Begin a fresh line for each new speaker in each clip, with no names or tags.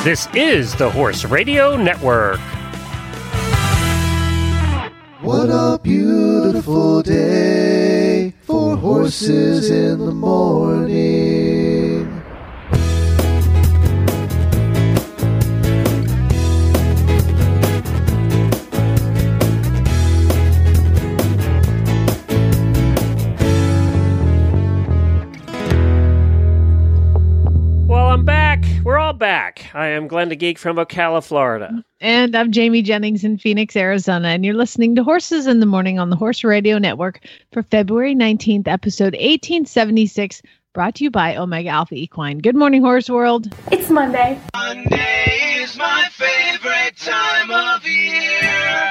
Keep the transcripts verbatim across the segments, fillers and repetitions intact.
This is the Horse Radio Network.
What a beautiful day for horses in the morning.
Well, I'm back. We're all back. I am Glenn the Geek from Ocala, Florida.
And I'm Jamie Jennings in Phoenix, Arizona. And you're listening to Horses in the Morning on the Horse Radio Network for February nineteenth, episode eighteen seventy-six, brought to you by Omega Alpha Equine. Good morning, Horse World.
It's Monday.
Monday is my favorite time of year.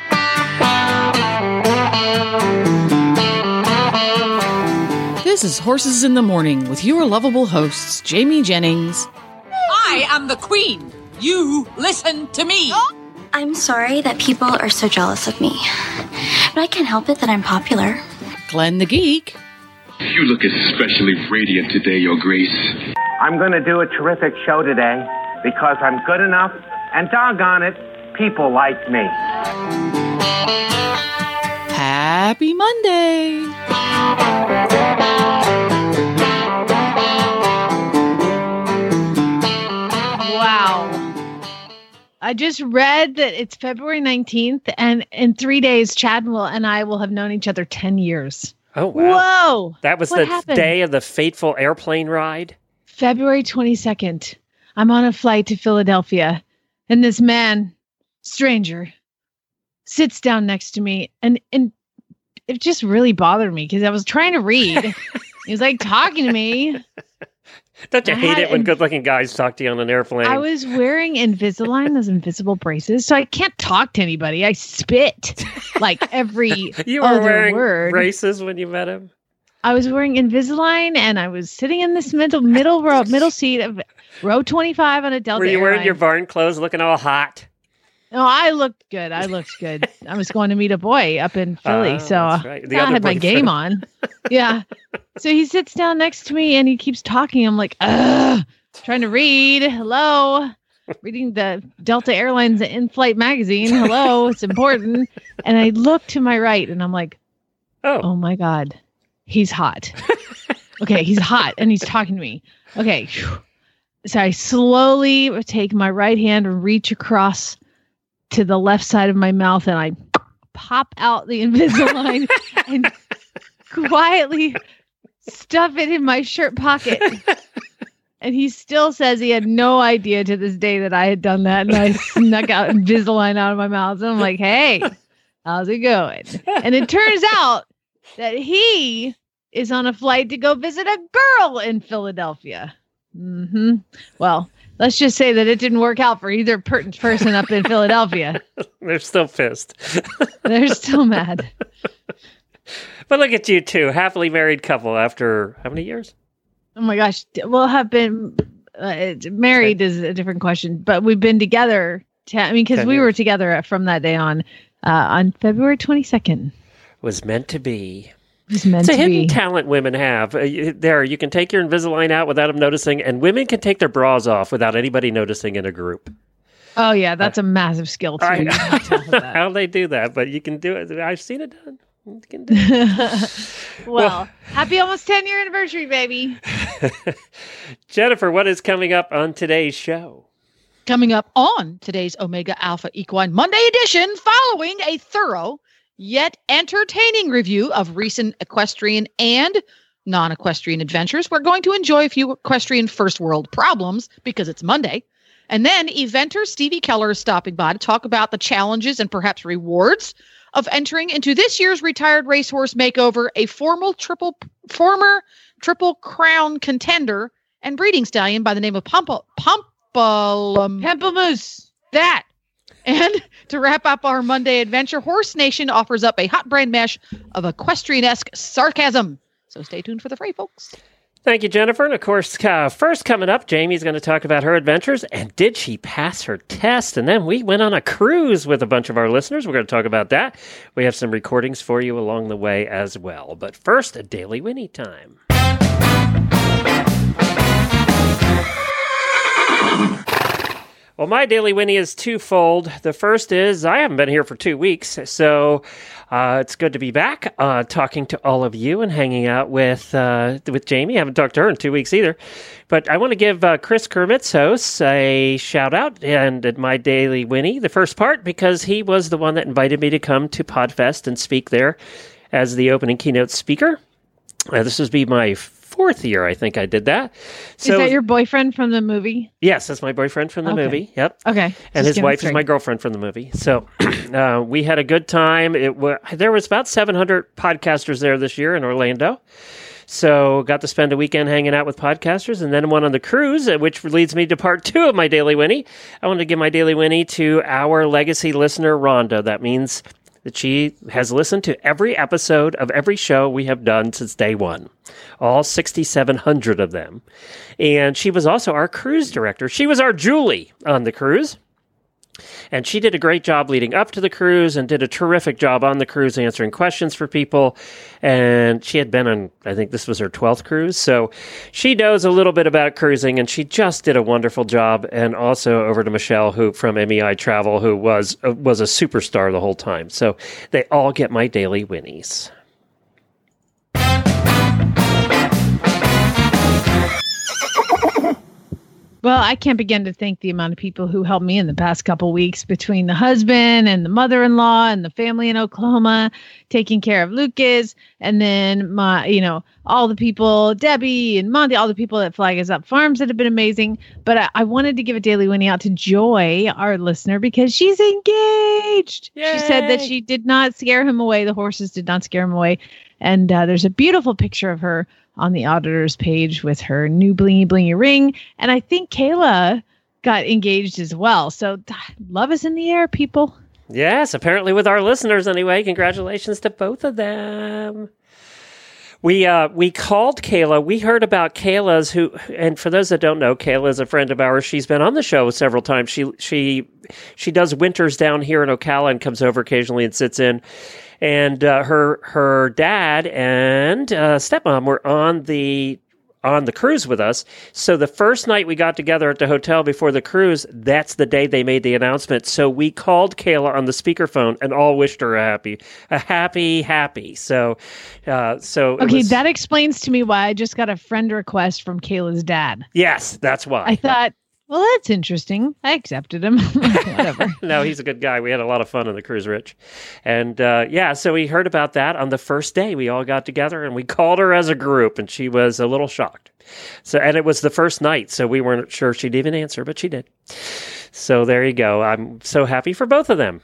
This is Horses in the Morning with your lovable hosts, Jamie Jennings.
I am the queen. You listen to me.
I'm sorry that people are so jealous of me, but I can't help it that I'm popular.
Glenn the Geek.
You look especially radiant today, Your Grace.
I'm going to do a terrific show today because I'm good enough, and doggone it, people like me.
Happy Monday.
Wow. I just read that it's February nineteenth, and in three days, Chadwell and I will have known each other ten years.
Oh, wow.
Whoa.
That was
What
the
happened?
day of the fateful airplane ride?
February twenty-second. I'm on a flight to Philadelphia, and this man, stranger, sits down next to me, and, and it just really bothered me because I was trying to read. He was like talking to me.
Don't you
I
hate
had
it when
in-
good-looking guys talk to you on an airplane?
I was wearing Invisalign, those invisible braces, so I can't talk to anybody. I spit like every
you were
other
wearing
word.
braces when you met him?
I was wearing Invisalign, and I was sitting in this middle middle row, middle seat of row twenty-five on a Delta
Were you wearing
airline.
your barn clothes looking all hot?
No, I looked good. I looked good. I was going to meet a boy up in Philly,
Oh,
so
that's right. The
I
other
had my
boyfriend.
game on. Yeah. So he sits down next to me and he keeps talking. I'm like, ugh, trying to read. Hello. Reading the Delta Airlines in-flight magazine. Hello. It's important. And I look to my right and I'm like,
Oh,
oh my God, he's hot. Okay, he's hot and he's talking to me. Okay. Phew. So I slowly take my right hand and reach across to the left side of my mouth, and I pop out the Invisalign and quietly stuff it in my shirt pocket. And he still says he had no idea to this day that I had done that, and I snuck out Invisalign out of my mouth. And I'm like, hey, how's it going? And it turns out that he is on a flight to go visit a girl in Philadelphia. Mm-hmm. Well, let's just say that it didn't work out for either per- person up in Philadelphia.
they're still pissed.
They're still mad.
But look at you two, happily married couple after how many years?
Oh my gosh. We'll have been uh, married is a different question, but we've been together. Te- I mean, because
ten
we were
years.
together from that day on, uh, on February twenty-second.
Was meant to be.
It was meant
It's a
to
hidden
be.
talent women have. Uh, you- there, you can take your Invisalign out without them noticing, and women can take their bras off without anybody noticing in a group.
Oh yeah, that's a massive skill too.
I
You have to have that.
how they do that, but you can do it. I've seen it done. You can do it.
Well, happy almost ten year anniversary, baby.
Jennifer, what is coming up on today's show?
Coming up on today's Omega Alpha Equine Monday edition, following a thorough yet entertaining review of recent equestrian and non-equestrian adventures, we're going to enjoy a few equestrian first world problems because it's Monday. And then eventer Stevie Keller is stopping by to talk about the challenges and perhaps rewards of entering into this year's retired racehorse makeover, a formal triple, former triple crown contender and breeding stallion by the name of Pumpa, Pumpalum.
Pamplemousse.
That. And to wrap up our Monday adventure, Horse Nation offers up a hot brand mesh of equestrian-esque sarcasm. So stay tuned for the fray, folks.
Thank you, Jennifer. And of course, uh, first coming up, Jamie's going to talk about her adventures. And did she pass her test? And then we went on a cruise with a bunch of our listeners. We're going to talk about that. We have some recordings for you along the way as well. But first, a Daily Winnie time. Well, my Daily Winnie is twofold. The first is I haven't been here for two weeks, so uh, it's good to be back uh, talking to all of you and hanging out with uh, with Jamie. I haven't talked to her in two weeks either. But I want to give uh, Chris Kermit's host a shout out and at my Daily Winnie, the first part, because he was the one that invited me to come to PodFest and speak there as the opening keynote speaker. Uh, this would be my fourth year, I think I did that. So,
is that your boyfriend from the movie?
Yes, that's my boyfriend from the
okay.
movie. Yep.
Okay.
And his wife is my girlfriend from the movie. So uh, we had a good time. It w- There was about seven hundred podcasters there this year in Orlando. So got to spend a weekend hanging out with podcasters and then one on the cruise, which leads me to part two of my Daily Winnie. I want to give my Daily Winnie to our legacy listener, Rhonda. That means that she has listened to every episode of every show we have done since day one, all six thousand seven hundred of them. And she was also our cruise director. She was our Julie on the cruise. And she did a great job leading up to the cruise and did a terrific job on the cruise answering questions for people. And she had been on, I think this was her twelfth cruise. So she knows a little bit about cruising and she just did a wonderful job. And also over to Michelle, who from M E I Travel, who was, uh, was a superstar the whole time. So they all get my Daily Winnies.
Well, I can't begin to thank the amount of people who helped me in the past couple weeks between the husband and the mother-in-law and the family in Oklahoma taking care of Lucas. And then my, you know, all the people, Debbie and Monty, all the people at Flag Is Up Farms that have been amazing. But I, I wanted to give a Daily Winnie out to Joy, our listener, because she's engaged.
Yay!
She said that she did not scare him away. The horses did not scare him away. And uh, there's a beautiful picture of her on the auditor's page with her new blingy blingy ring. And I think Kayla got engaged as well. So love is in the air, people.
Yes, apparently with our listeners anyway. Congratulations to both of them. We uh, we called Kayla. We heard about Kayla's who, and for those that don't know, Kayla is a friend of ours. She's been on the show several times. She she she does winters down here in Ocala and comes over occasionally and sits in. And uh, her her dad and uh, stepmom were on the on the cruise with us. So the first night we got together at the hotel before the cruise, that's the day they made the announcement. So we called Kayla on the speakerphone and all wished her a happy, a happy, happy. So, uh, so
okay,
was,
that explains to me why I just got a friend request from Kayla's dad.
Yes, that's why.
I thought, well, that's interesting. I accepted him. Whatever.
No, he's a good guy. We had a lot of fun on the cruise, Rich. And uh, yeah, so we heard about that on the first day. We all got together and we called her as a group and she was a little shocked. So, and it was the first night, so we weren't sure she'd even answer, but she did. So there you go. I'm so happy for both of them.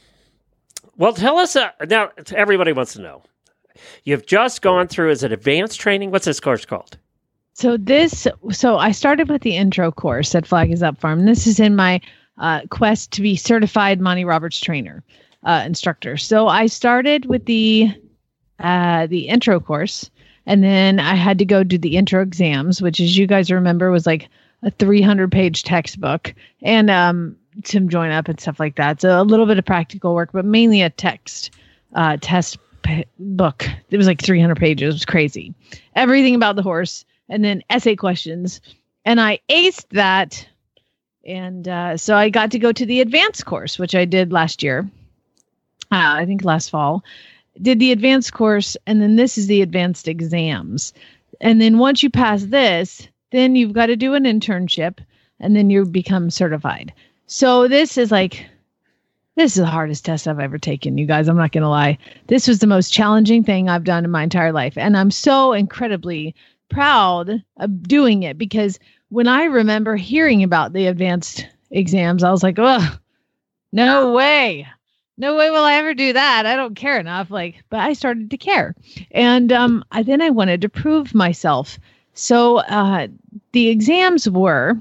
Well, tell us, uh, now everybody wants to know. You've just gone through, is it advanced training? What's this course called?
So this, so I started with the intro course at Flag Is Up Farm. This is in my uh, quest to be certified Monty Roberts trainer, uh, instructor. So I started with the uh, the intro course, and then I had to go do the intro exams, which, as you guys remember, was like a three hundred page textbook and um, some join up and stuff like that. So a little bit of practical work, but mainly a text uh, test p- book. It was like three hundred pages. It was crazy. Everything about the horse. And then essay questions. And I aced that. And uh, so I got to go to the advanced course, which I did last year. Uh, I think last fall. Did the advanced course. And then this is the advanced exams. And then once you pass this, then you've got to do an internship. And then you become certified. So this is like, this is the hardest test I've ever taken, you guys. I'm not going to lie. This was the most challenging thing I've done in my entire life. And I'm so incredibly proud of doing it, because when I remember hearing about the advanced exams, I was like, oh, no way. No way will I ever do that. I don't care enough. Like, but I started to care. And um, I, then I wanted to prove myself. So uh, the exams were,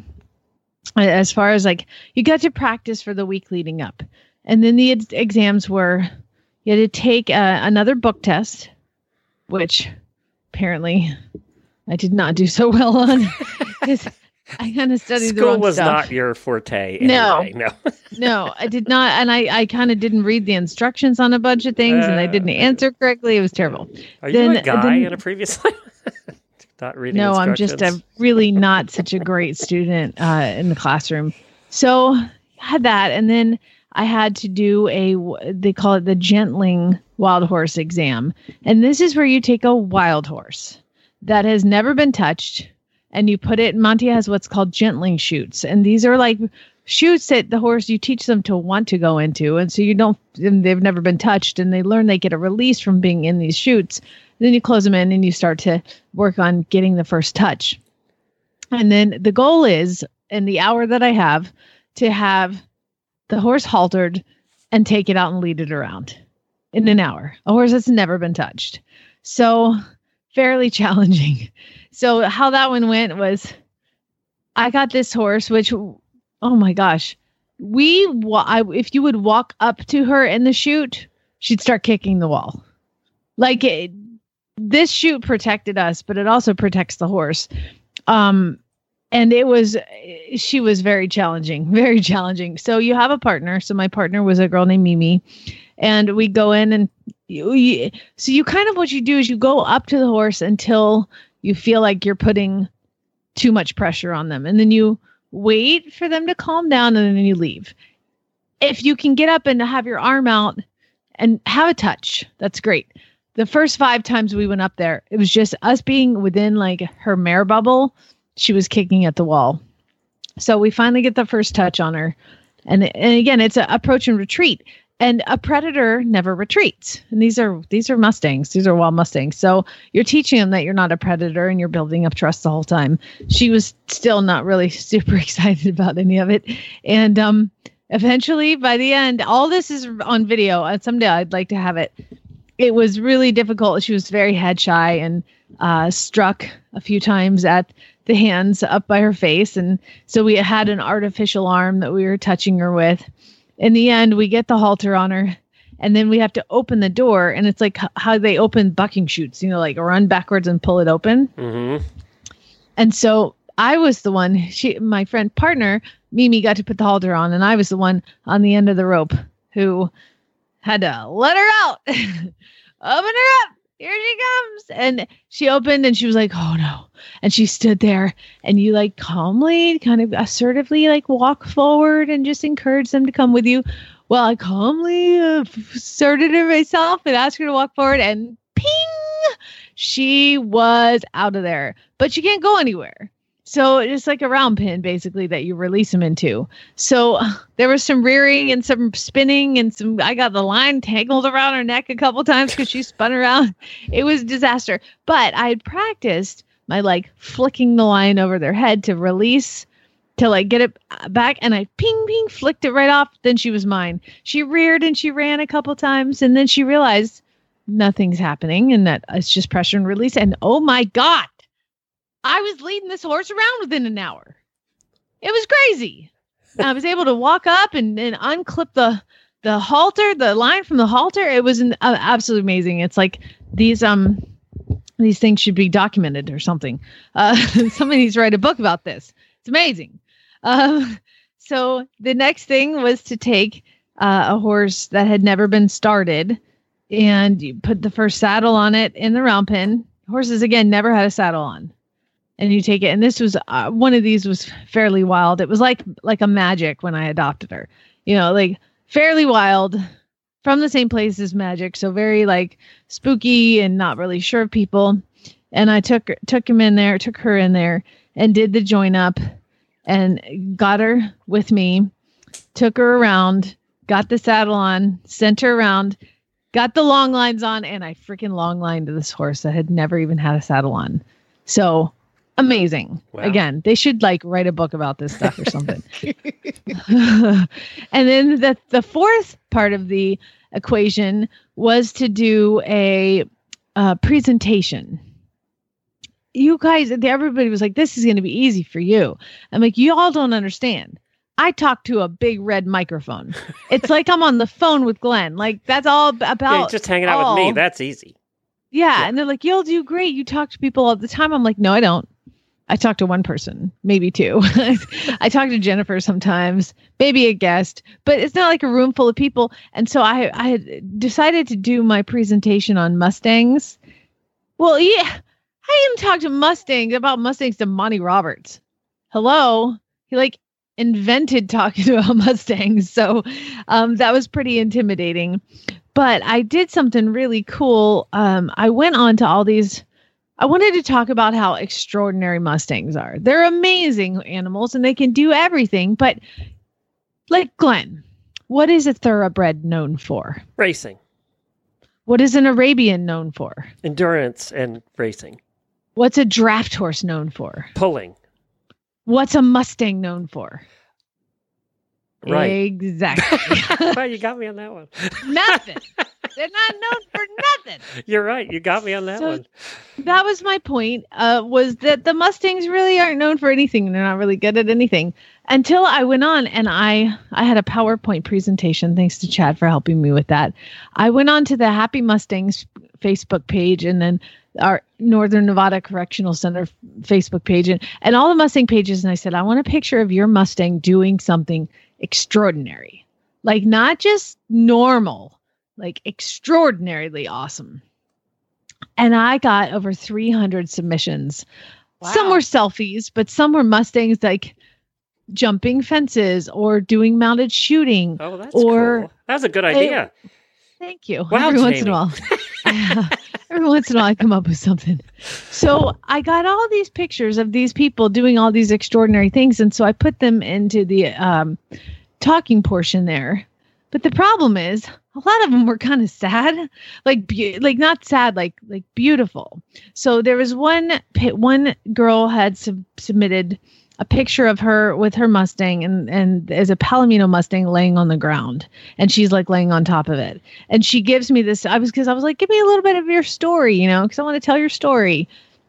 as far as like, you got to practice for the week leading up. And then the ed- exams were, you had to take uh, another book test, which apparently I did not do so well on, because I kind of studied
School
the wrong
was
stuff.
not your forte.
No.
Anyway. No,
no, I did not. And I, I kind of didn't read the instructions on a bunch of things, uh, and I didn't answer correctly. It was terrible.
Are
then,
you a guy
then,
in a previous life? Not reading
No, I'm
instructions?
just a really not such a great student uh, in the classroom. So I had that. And then I had to do a, they call it the gentling wild horse exam. And this is where you take a wild horse that has never been touched and you put it, Monty has what's called gentling chutes. And these are like chutes that the horse, you teach them to want to go into. And so you don't, and they've never been touched and they learn they get a release from being in these chutes. Then you close them in and you start to work on getting the first touch. And then the goal is, in the hour that I have, to have the horse haltered and take it out and lead it around in an hour. A horse that's never been touched. So fairly challenging. So how that one went was I got this horse, which, oh my gosh, we, I, if you would walk up to her in the chute, she'd start kicking the wall. Like it, this chute protected us, but it also protects the horse. Um, and it was, she was very challenging, very challenging. So you have a partner. So my partner was a girl named Mimi, and we go in and you, you, so you kind of, what you do is you go up to the horse until you feel like you're putting too much pressure on them. And then you wait for them to calm down and then you leave. If you can get up and have your arm out and have a touch, that's great. The first five times we went up there, it was just us being within like her mare bubble. She was kicking at the wall. So we finally get the first touch on her. And, and again, it's an approach and retreat. And a predator never retreats. And these are these are Mustangs. These are wild Mustangs. So you're teaching them that you're not a predator and you're building up trust the whole time. She was still not really super excited about any of it. And um, eventually, by the end, all this is on video. And someday I'd like to have it. It was really difficult. She was very head shy and uh, struck a few times at the hands up by her face. And so we had an artificial arm that we were touching her with. In the end, we get the halter on her, and then we have to open the door. And it's like how they open bucking chutes, you know, like run backwards and pull it open.
Mm-hmm.
And so I was the one, she, my friend partner, Mimi, got to put the halter on, and I was the one on the end of the rope who had to let her out. Open her up. Here she comes. And she opened and she was like, oh no. And she stood there and you like calmly, kind of assertively like walk forward and just encourage them to come with you. Well, I calmly uh, asserted her myself and asked her to walk forward, and ping, she was out of there, but she can't go anywhere. So it's like a round pin, basically, that you release them into. So uh, there was some rearing and some spinning and some, I got the line tangled around her neck a couple times because she spun around. It was a disaster. But I had practiced my like flicking the line over their head to release, to like get it back. And I ping, ping, flicked it right off. Then she was mine. She reared and she ran a couple times. And then she realized nothing's happening and that it's just pressure and release. And oh my God. I was leading this horse around within an hour. It was crazy. I was able to walk up and, and unclip the the halter, the line from the halter. It was an, uh, absolutely amazing. It's like these um these things should be documented or something. Uh, somebody needs to write a book about this. It's amazing. Um, so the next thing was to take uh, a horse that had never been started, and you put the first saddle on it in the round pen. Horses again never had a saddle on. And you take it, and this was uh, one of these was fairly wild. It was like like a magic when I adopted her, you know, like fairly wild, from the same place as Magic, so very like spooky and not really sure of people. And I took took him in there, took her in there, and did the join up, and got her with me, took her around, got the saddle on, sent her around, got the long lines on, and I freaking long lined this horse that had never even had a saddle on. So. Amazing. Wow. Again, they should like write a book about this stuff or something. And then the the fourth part of the equation was to do a uh, presentation. You guys, everybody was like, this is going to be easy for you. I'm like, you all don't understand. I talk to a big red microphone. It's like I'm on the phone with Glenn. Like that's all about.
Yeah, just hanging out all. with me. That's easy.
Yeah, yeah. And they're like, you'll do great. You talk to people all the time. I'm like, no, I don't. I talk to one person, maybe two. I talk to Jennifer sometimes, maybe a guest, but it's not like a room full of people. And so I, I had decided to do my presentation on Mustangs. Well, yeah, I even talked to Mustangs about Mustangs to Monty Roberts. Hello. He like, invented talking about Mustangs. So um, that was pretty intimidating. But I did something really cool. Um, I went on to all these. I wanted to talk about how extraordinary Mustangs are. They're amazing animals and they can do everything. But like Glenn, what is a thoroughbred known for?
Racing.
What is an Arabian known for?
Endurance and racing.
What's a draft horse known for?
Pulling.
What's a Mustang known for?
Right.
Exactly.
Well, you got me on that one.
Nothing. They're not known for nothing.
You're right. You got me on that
So
one.
That was my point, uh, was that the Mustangs really aren't known for anything. They're not really good at anything. Until I went on and I, I had a PowerPoint presentation. Thanks to Chad for helping me with that. I went on to the Happy Mustangs Facebook page and then our Northern Nevada Correctional Center Facebook page and, and all the Mustang pages. And I said, I want a picture of your Mustang doing something extraordinary, like not just normal, like extraordinarily awesome. And I got over three hundred submissions.
Wow.
Some were selfies, but some were Mustangs like jumping fences or doing mounted shooting.
Oh, that's
or
cool. That's a good idea.
It, thank you.
Wow,
Every once in
Jamie.
a while. Every once in a while I come up with something. So I got all these pictures of these people doing all these extraordinary things. And so I put them into the um, talking portion there. But the problem is a lot of them were kind of sad, like, be- like not sad, like, like beautiful. So there was one, one girl had sub- submitted a picture of her with her Mustang and, and as a Palomino Mustang laying on the ground. And she's like laying on top of it. And she gives me this, I was, cause I was like, give me a little bit of your story, you know, cause I want to tell your story.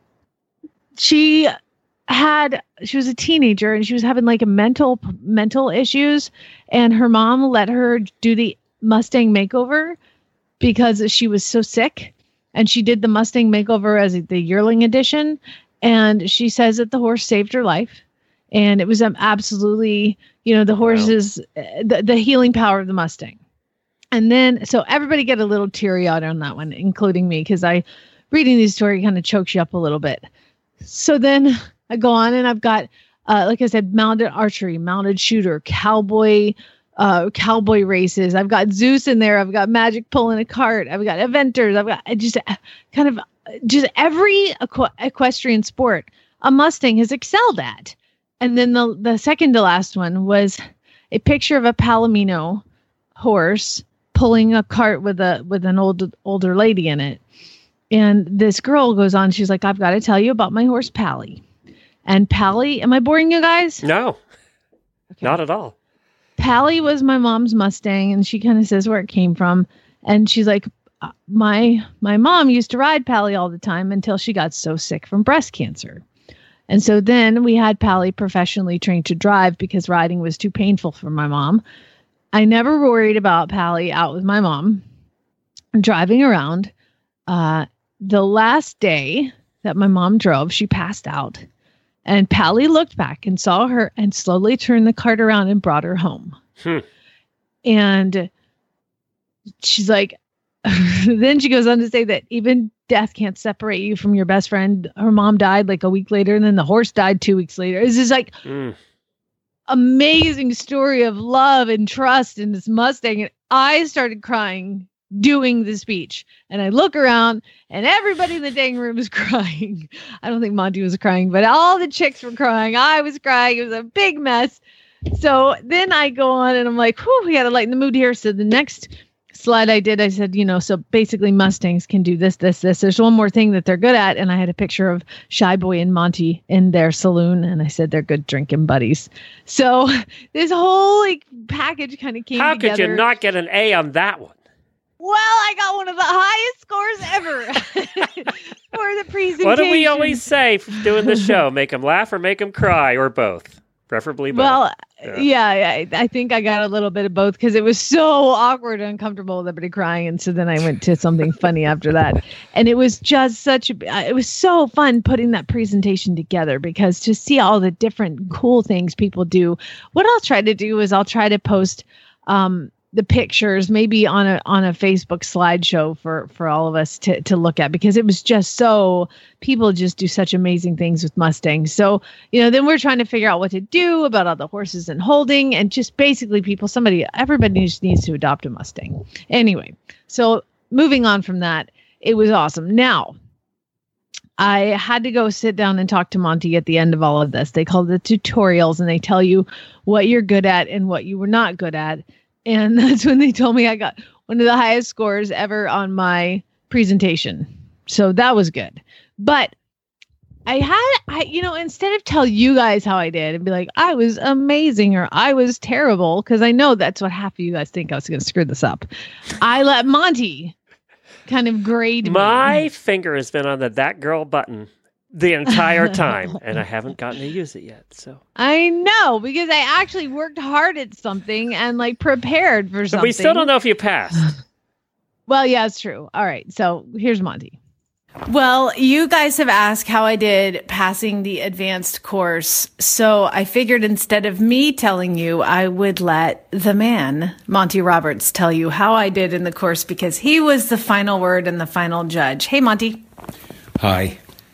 She had, she was a teenager and she was having like a mental, mental issues. And her mom let her do the Mustang makeover because she was so sick. And she did the Mustang makeover as the yearling edition. And she says that the horse saved her life. And it was um, absolutely, you know, the horses, wow. the, the healing power of the Mustang. And then, so everybody get a little teary eyed on that one, including me, because I, reading these stories kind of chokes you up a little bit. So then I go on and I've got, uh, like I said, mounted archery, mounted shooter, cowboy, uh, cowboy races. I've got Zeus in there. I've got Magic pulling a cart. I've got eventers. I've got just uh, kind of just every equ- equestrian sport a Mustang has excelled at. And then the the second to last one was a picture of a Palomino horse pulling a cart with a with an old older lady in it. And this girl goes on, she's like, I've got to tell you about my horse Pally. And Pally, am I boring you guys?
No,
Okay.
not at all.
Pally was my mom's Mustang, and she kind of says where it came from. And she's like, my my mom used to ride Pally all the time until she got so sick from breast cancer. And so then we had Pally professionally trained to drive because riding was too painful for my mom. I never worried about Pally out with my mom driving around. Uh, the last day that my mom drove, she passed out. And Pally looked back and saw her and slowly turned the cart around and brought her home.
Hmm.
And she's like, then she goes on to say that even death can't separate you from your best friend. Her mom died like a week later, and then the horse died two weeks later. It's just like
Mm.
amazing story of love and trust in this Mustang. And I started crying doing the speech. And I look around and everybody in the dang room is crying. I don't think Monty was crying, but all the chicks were crying. I was crying. It was a big mess. So then I go on and I'm like, whew, we got to lighten the mood here. So the next slide I did, I said, you know, so basically Mustangs can do this, this, this. There's one more thing that they're good at. And I had a picture of Shy Boy and Monty in their saloon. And I said, they're good drinking buddies. So this whole like package kind of came
How
together.
could you not get an A on that one?
Well, I got one of the highest scores ever for the presentation.
What do we always say for doing the show? Make them laugh or make them cry, or both? Preferably both.
Well,
Yeah.
yeah, yeah, I think I got a little bit of both because it was so awkward and uncomfortable with everybody crying. And so then I went to something funny after that. And it was just such a, it was so fun putting that presentation together because to see all the different cool things people do. What I'll try to do is I'll try to post um, the pictures, maybe on a on a Facebook slideshow for for all of us to to look at, because it was just so, people just do such amazing things with Mustangs. So, you know, then we're trying to figure out what to do about all the horses and holding, and just basically people, somebody, everybody just needs to adopt a Mustang. Anyway, so moving on from that, it was awesome. Now, I had to go sit down and talk to Monty at the end of all of this. They call it the tutorials, and they tell you what you're good at and what you were not good at. And that's when they told me I got one of the highest scores ever on my presentation. So that was good. But I had, I, you know, instead of tell you guys how I did and be like, I was amazing or I was terrible, because I know that's what half of you guys think I was going to screw this up, I let Monty kind of grade me.
My finger has been on the that girl button the entire time, and I haven't gotten to use it yet. So
I know, because I actually worked hard at something and like prepared for something.
But we still don't know if you passed.
Well, yeah, it's true. All right. So here's Monty.
Well, you guys have asked how I did passing the advanced course. So I figured instead of me telling you, I would let the man, Monty Roberts, tell you how I did in the course, because he was the final word and the final judge. Hey, Monty.
Hi.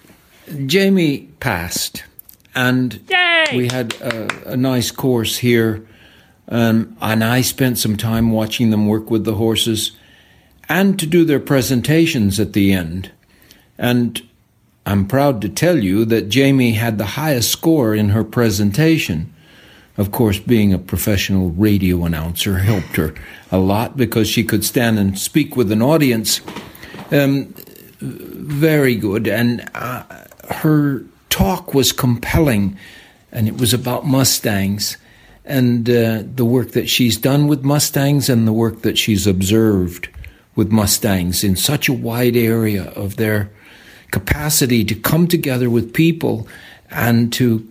Jamie passed, and
Yay!
we had a, a nice course here, um, and I spent some time watching them work with the horses and to do their presentations at the end. And I'm proud to tell you that Jamie had the highest score in her presentation. Of course, being a professional radio announcer helped her a lot, because she could stand and speak with an audience. Um, very good. And uh, her talk was compelling, and it was about Mustangs and uh, the work that she's done with Mustangs and the work that she's observed with Mustangs in such a wide area of their capacity to come together with people and to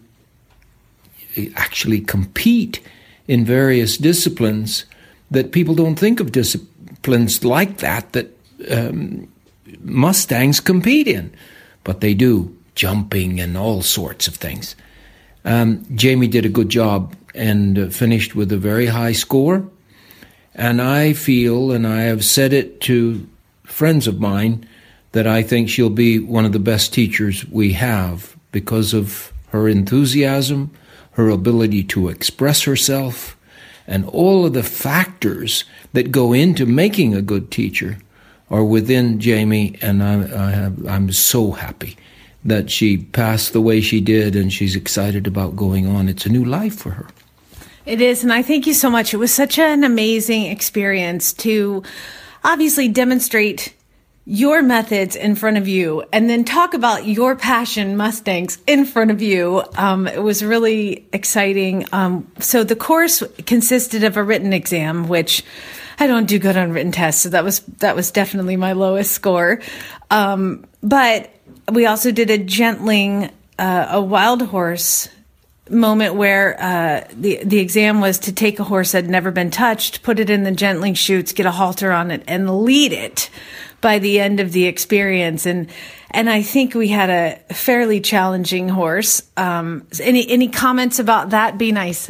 actually compete in various disciplines that people don't think of disciplines like that, that um, Mustangs compete in, but they do. Jumping and all sorts of things. Um, Jamie did a good job and uh, finished with a very high score. And I feel, and I have said it to friends of mine, that I think she'll be one of the best teachers we have because of her enthusiasm, her ability to express herself, and all of the factors that go into making a good teacher are within Jamie. And I, I have, I'm so happy that she passed the way she did, and she's excited about going on. It's a new life for her.
It is, and I thank you so much. It was such an amazing experience to obviously demonstrate your methods in front of you and then talk about your passion, Mustangs, in front of you. Um, it was really exciting. Um, so the course consisted of a written exam, which I don't do good on written tests, so that was that was definitely my lowest score. Um, but we also did a gentling, uh, a wild horse moment where uh, the the exam was to take a horse that had never been touched, put it in the gentling chutes, get a halter on it, and lead it by the end of the experience. And and I think we had a fairly challenging horse. Um, any any comments about that? Be nice.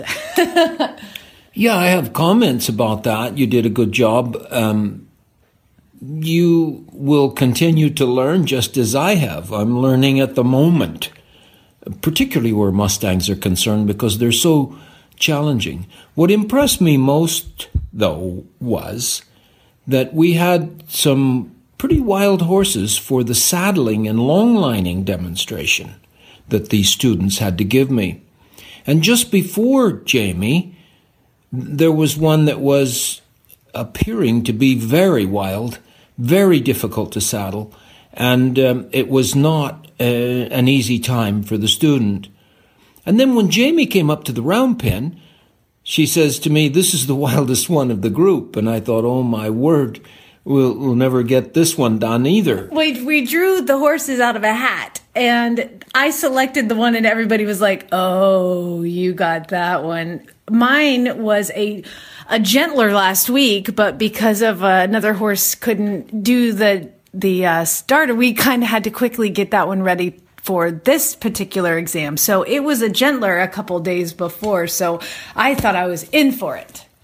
Yeah, I have comments about that. You did a good job. Um, you will continue to learn just as I have. I'm learning at the moment, particularly where Mustangs are concerned, because they're so challenging. What impressed me most, though, was that we had some pretty wild horses for the saddling and long-lining demonstration that these students had to give me. And just before Jamie, there was one that was appearing to be very wild, very difficult to saddle, and um, it was not uh, an easy time for the student. And then when Jamie came up to the round pen, she says to me, "This is the wildest one of the group." And I thought, oh my word, we'll, we'll never get this one done either.
We, we drew the horses out of a hat, and I selected the one, and everybody was like, oh, you got that one. Mine was a a gentler last week, but because of uh, another horse couldn't do the the uh, starter, we kind of had to quickly get that one ready for this particular exam. So it was a gentler a couple days before, so I thought I was in for it.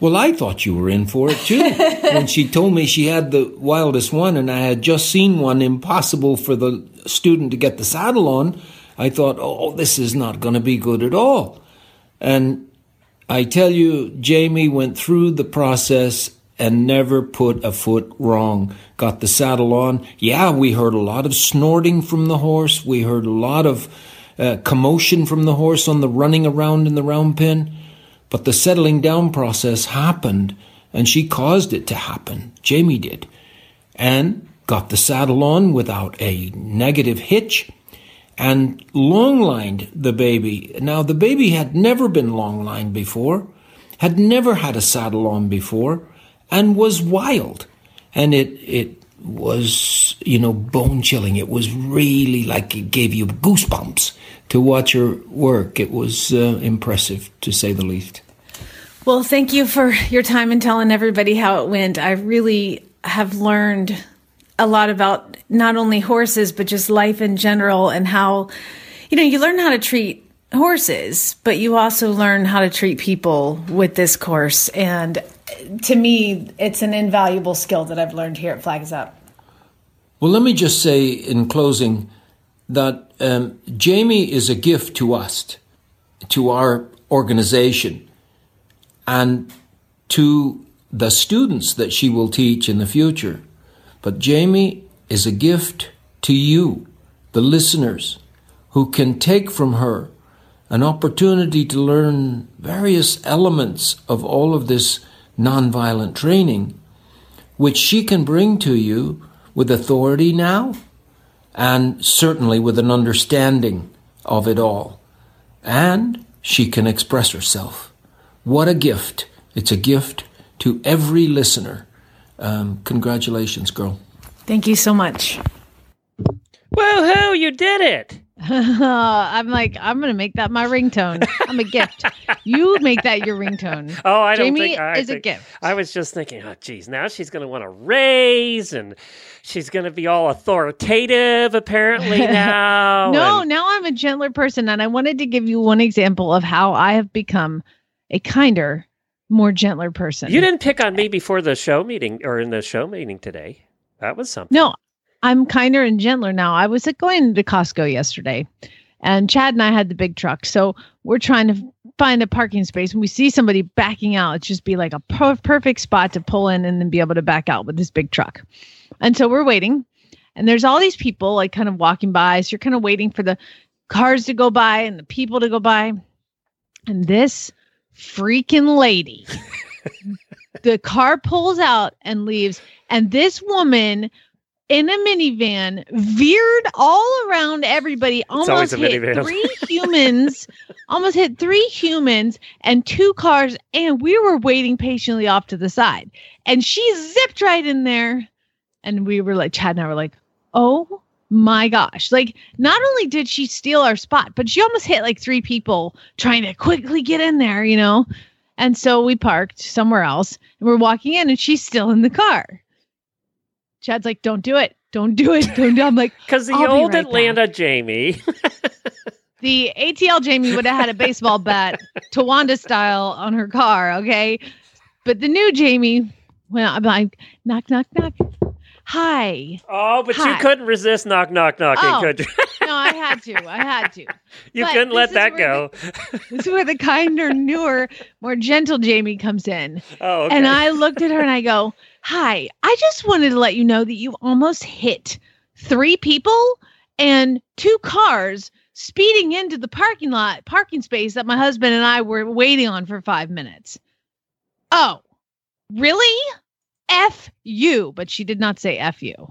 Well, I thought you were in for it, too. When she told me she had the wildest one and I had just seen one impossible for the student to get the saddle on, I thought, oh, this is not going to be good at all. And I tell you, Jamie went through the process and never put a foot wrong. Got the saddle on. Yeah, we heard a lot of snorting from the horse. We heard a lot of uh, commotion from the horse on the running around in the round pen. But the settling down process happened, and she caused it to happen. Jamie did. And got the saddle on without a negative hitch and long-lined the baby. Now, the baby had never been long-lined before, had never had a saddle on before, and was wild. And it it was, you know, bone-chilling. It was really like it gave you goosebumps to watch her work. It was uh, impressive, to say the least.
Well, thank you for your time and telling everybody how it went. I really have learned a lot about not only horses, but just life in general, and how, you know, you learn how to treat horses, but you also learn how to treat people with this course. And to me, it's an invaluable skill that I've learned here at Flags Up.
Well, let me just say in closing that um, Jamie is a gift to us, to our organization, and to the students that she will teach in the future. But Jamie is a gift to you, the listeners, who can take from her an opportunity to learn various elements of all of this nonviolent training, which she can bring to you with authority now, and certainly with an understanding of it all. And she can express herself. What a gift. It's a gift to every listener. Um, congratulations, girl.
Thank you so much.
Woohoo, you did it.
I'm like, I'm going to make that my ringtone. I'm a gift. You make that your ringtone.
Oh, I don't
Jamie
think I
is
think,
a gift.
I was just thinking, oh, geez, now she's going to want to raise, and she's going to be all authoritative, apparently, now.
no,
and...
now I'm a gentler person, and I wanted to give you one example of how I have become a kinder, more gentler person.
You didn't pick on me before the show meeting, or in the show meeting today. That was something.
No, I'm kinder and gentler now. I was going to Costco yesterday, and Chad and I had the big truck. So we're trying to find a parking space. When we see somebody backing out, it's just be like a per- perfect spot to pull in and then be able to back out with this big truck. And so we're waiting, and there's all these people like kind of walking by. So you're kind of waiting for the cars to go by and the people to go by. And this freaking lady, the car pulls out and leaves. And this woman in a minivan veered all around everybody, almost hit
minivan.
three humans, almost hit three humans and two cars. And we were waiting patiently off to the side. And she zipped right in there. And we were like, Chad and I were like, oh my gosh. Like, not only did she steal our spot, but she almost hit like three people trying to quickly get in there, you know? And so we parked somewhere else and we're walking in and she's still in the car. Chad's like, don't do it. Don't do it. Don't do it. I'm like,
because the
I'll
old
be right
Atlanta
back.
Jamie.
The A T L Jamie would have had a baseball bat, Tawanda style, on her car. Okay. But the new Jamie, well, I'm like, knock, knock, knock. Hi.
Oh, but
Hi.
you couldn't resist knock, knock, knocking,
Oh,
could you?
No, I had to. I had to.
You
But
couldn't
this
let
is
that
where
go.
the- this is where the kinder, newer, more gentle Jamie comes in.
Oh, okay.
And I looked at her and I go, hi, I just wanted to let you know that you almost hit three people and two cars speeding into the parking lot, parking space that my husband and I were waiting on for five minutes. Oh, really? F you. But she did not say F you.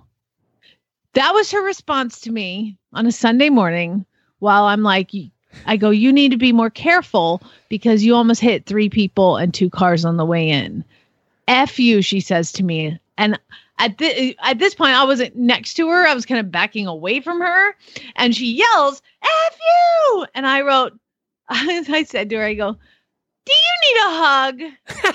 That was her response to me on a Sunday morning while I'm like, I go, you need to be more careful because you almost hit three people and two cars on the way in. F you, she says to me. And at, th- at this point, I wasn't next to her. I was kind of backing away from her. And she yells, F you. And I wrote, I said to her, I go, do you need a hug?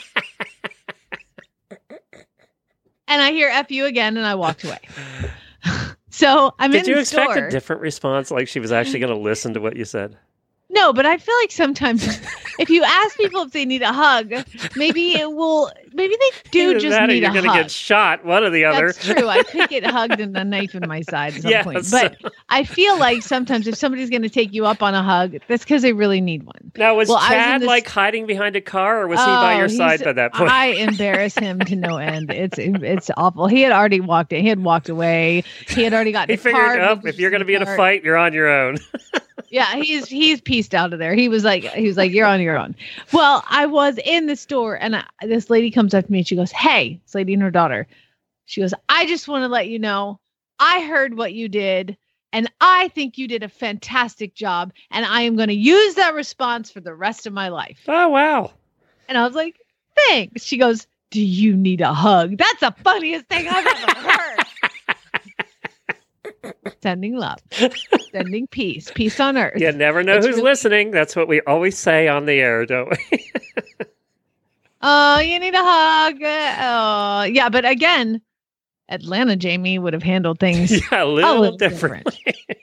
And I hear F you again, and I walked away. So I'm
Did
in
you
the
expect
store.
a different response, like she was actually going to listen to what you said?
No, but I feel like sometimes if you ask people if they need a hug, maybe it will. Maybe they do
Either
just
that or
need
you're
a
gonna
hug.
get shot. One or the other.
That's true. I could get hugged and a knife in my side at some
Yes.
point. But I feel like sometimes if somebody's going to take you up on a hug, that's because they really need one.
Now, was
Well, I was in
Chad
this-
like hiding behind a car, or was he by
Oh,
your
he's-
side by that point?
I embarrass him to no end. It's it's awful. He had already walked in. He had walked away. He had already gotten
he
a
figured,
car,
oh,
moved
if you're going to be in a
cart.
fight, you're on your own.
Yeah, he's he's pieced out of there. He was like he was like you're on your own. Well, I was in the store and I, this lady comes up to me and she goes, "Hey," this lady and her daughter. She goes, "I just want to let you know I heard what you did and I think you did a fantastic job and I am going to use that response for the rest of my life."
Oh, wow.
And I was like, "Thanks." She goes, "Do you need a hug?" That's the funniest thing I've ever heard. Sending love, sending peace, peace on earth.
You never know
It's
who's
really-
listening. That's what we always say on the air, don't we?
Oh, you need a hug. Oh, yeah. But again, Atlanta Jamie would have handled things
yeah, a little,
little
different.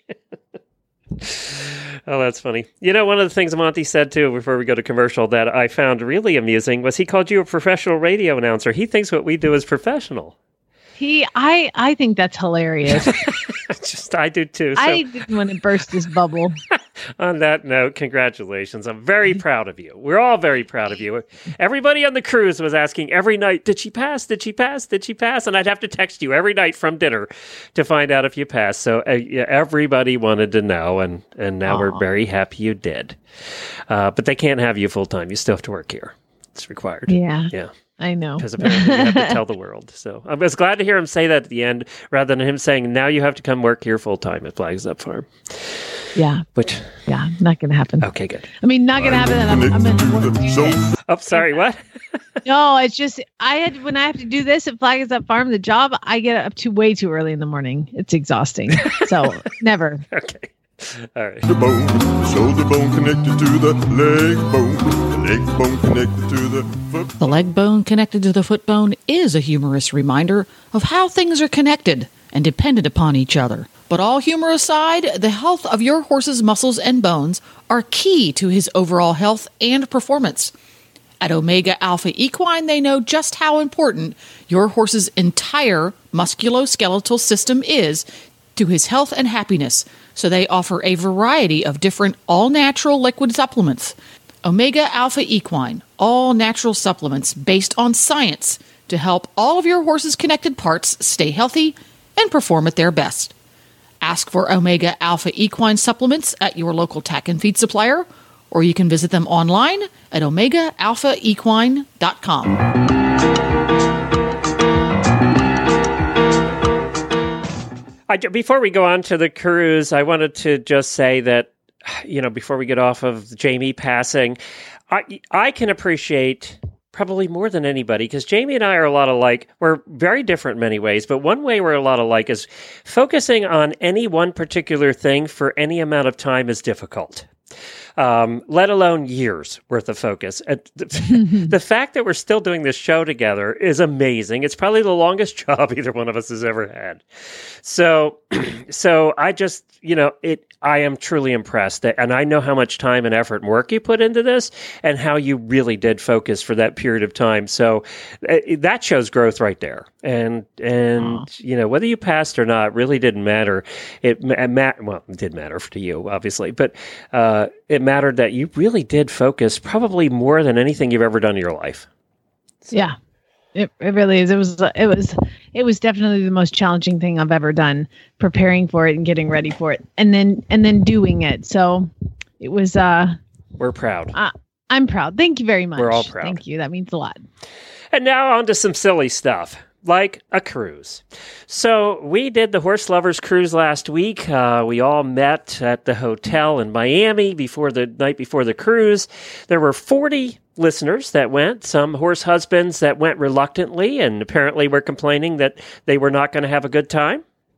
Oh, that's funny. You know, one of the things Monty said, too, before we go to commercial that I found really amusing was he called you a professional radio announcer. He thinks what we do is professional.
He, I, I think that's hilarious.
Just, I do, too. So.
I didn't want to burst this bubble.
On that note, congratulations. I'm very proud of you. We're all very proud of you. Everybody on the cruise was asking every night, did she pass? Did she pass? Did she pass? And I'd have to text you every night from dinner to find out if you passed. So uh, yeah, everybody wanted to know, and, and now
Aww.
we're very happy you did. Uh, but they can't have you full time. You still have to work here. It's required.
Yeah.
Yeah.
I know.
Because apparently you have to tell the world. So I was glad to hear him say that at the end, rather than him saying, now you have to come work here full time at Flags Up Farm.
Yeah.
Which,
yeah, not going to happen.
Okay, good.
I mean, not going to happen. And I'm, I'm in work.
Oh, sorry, what?
No, it's just, I had, when I have to do this at Flags Up Farm, the job, I get up to way too early in the morning. It's exhausting. So never.
Okay. All right.
The bone, the shoulder bone connected to the leg bone, the leg bone connected to the foot.
The leg bone connected to the foot bone is a humorous reminder of how things are connected and dependent upon each other. But all humor aside, the health of your horse's muscles and bones are key to his overall health and performance. At Omega Alpha Equine, they know just how important your horse's entire musculoskeletal system is to his health and happiness, so they offer a variety of different all-natural liquid supplements. Omega Alpha Equine, all natural supplements based on science to help all of your horse's connected parts stay healthy and perform at their best. Ask for Omega Alpha Equine supplements at your local tack and feed supplier, or you can visit them online at omega alpha equine dot com.
I, before we go on to the cruise, I wanted to just say that, you know, before we get off of Jamie passing, I, I can appreciate probably more than anybody, because Jamie and I are a lot alike. We're very different in many ways, but one way we're a lot alike is focusing on any one particular thing for any amount of time is difficult. Um, let alone years worth of focus. Uh, the, the fact that we're still doing this show together is amazing. It's probably the longest job either one of us has ever had. So, so I just, you know, it, I am truly impressed that, and I know how much time and effort and work you put into this and how you really did focus for that period of time. So uh, that shows growth right there. And, and, Aww. you know, whether you passed or not really didn't matter. It, it ma- well, it did matter to you, obviously, but, uh, it mattered that you really did focus probably more than anything you've ever done in your life. So.
Yeah, it, it really is. It was, it was, it was definitely the most challenging thing I've ever done, preparing for it and getting ready for it, and then, and then doing it. So it was, uh,
we're proud.
Uh, I'm proud. Thank you very much.
We're all proud.
Thank you. That means a lot.
And now on to some silly stuff, like a cruise. So we did the Horse Lovers Cruise last week. Uh, we all met at the hotel in Miami before the night before the cruise. There were forty listeners that went, some horse husbands that went reluctantly and apparently were complaining that they were not going to have a good time.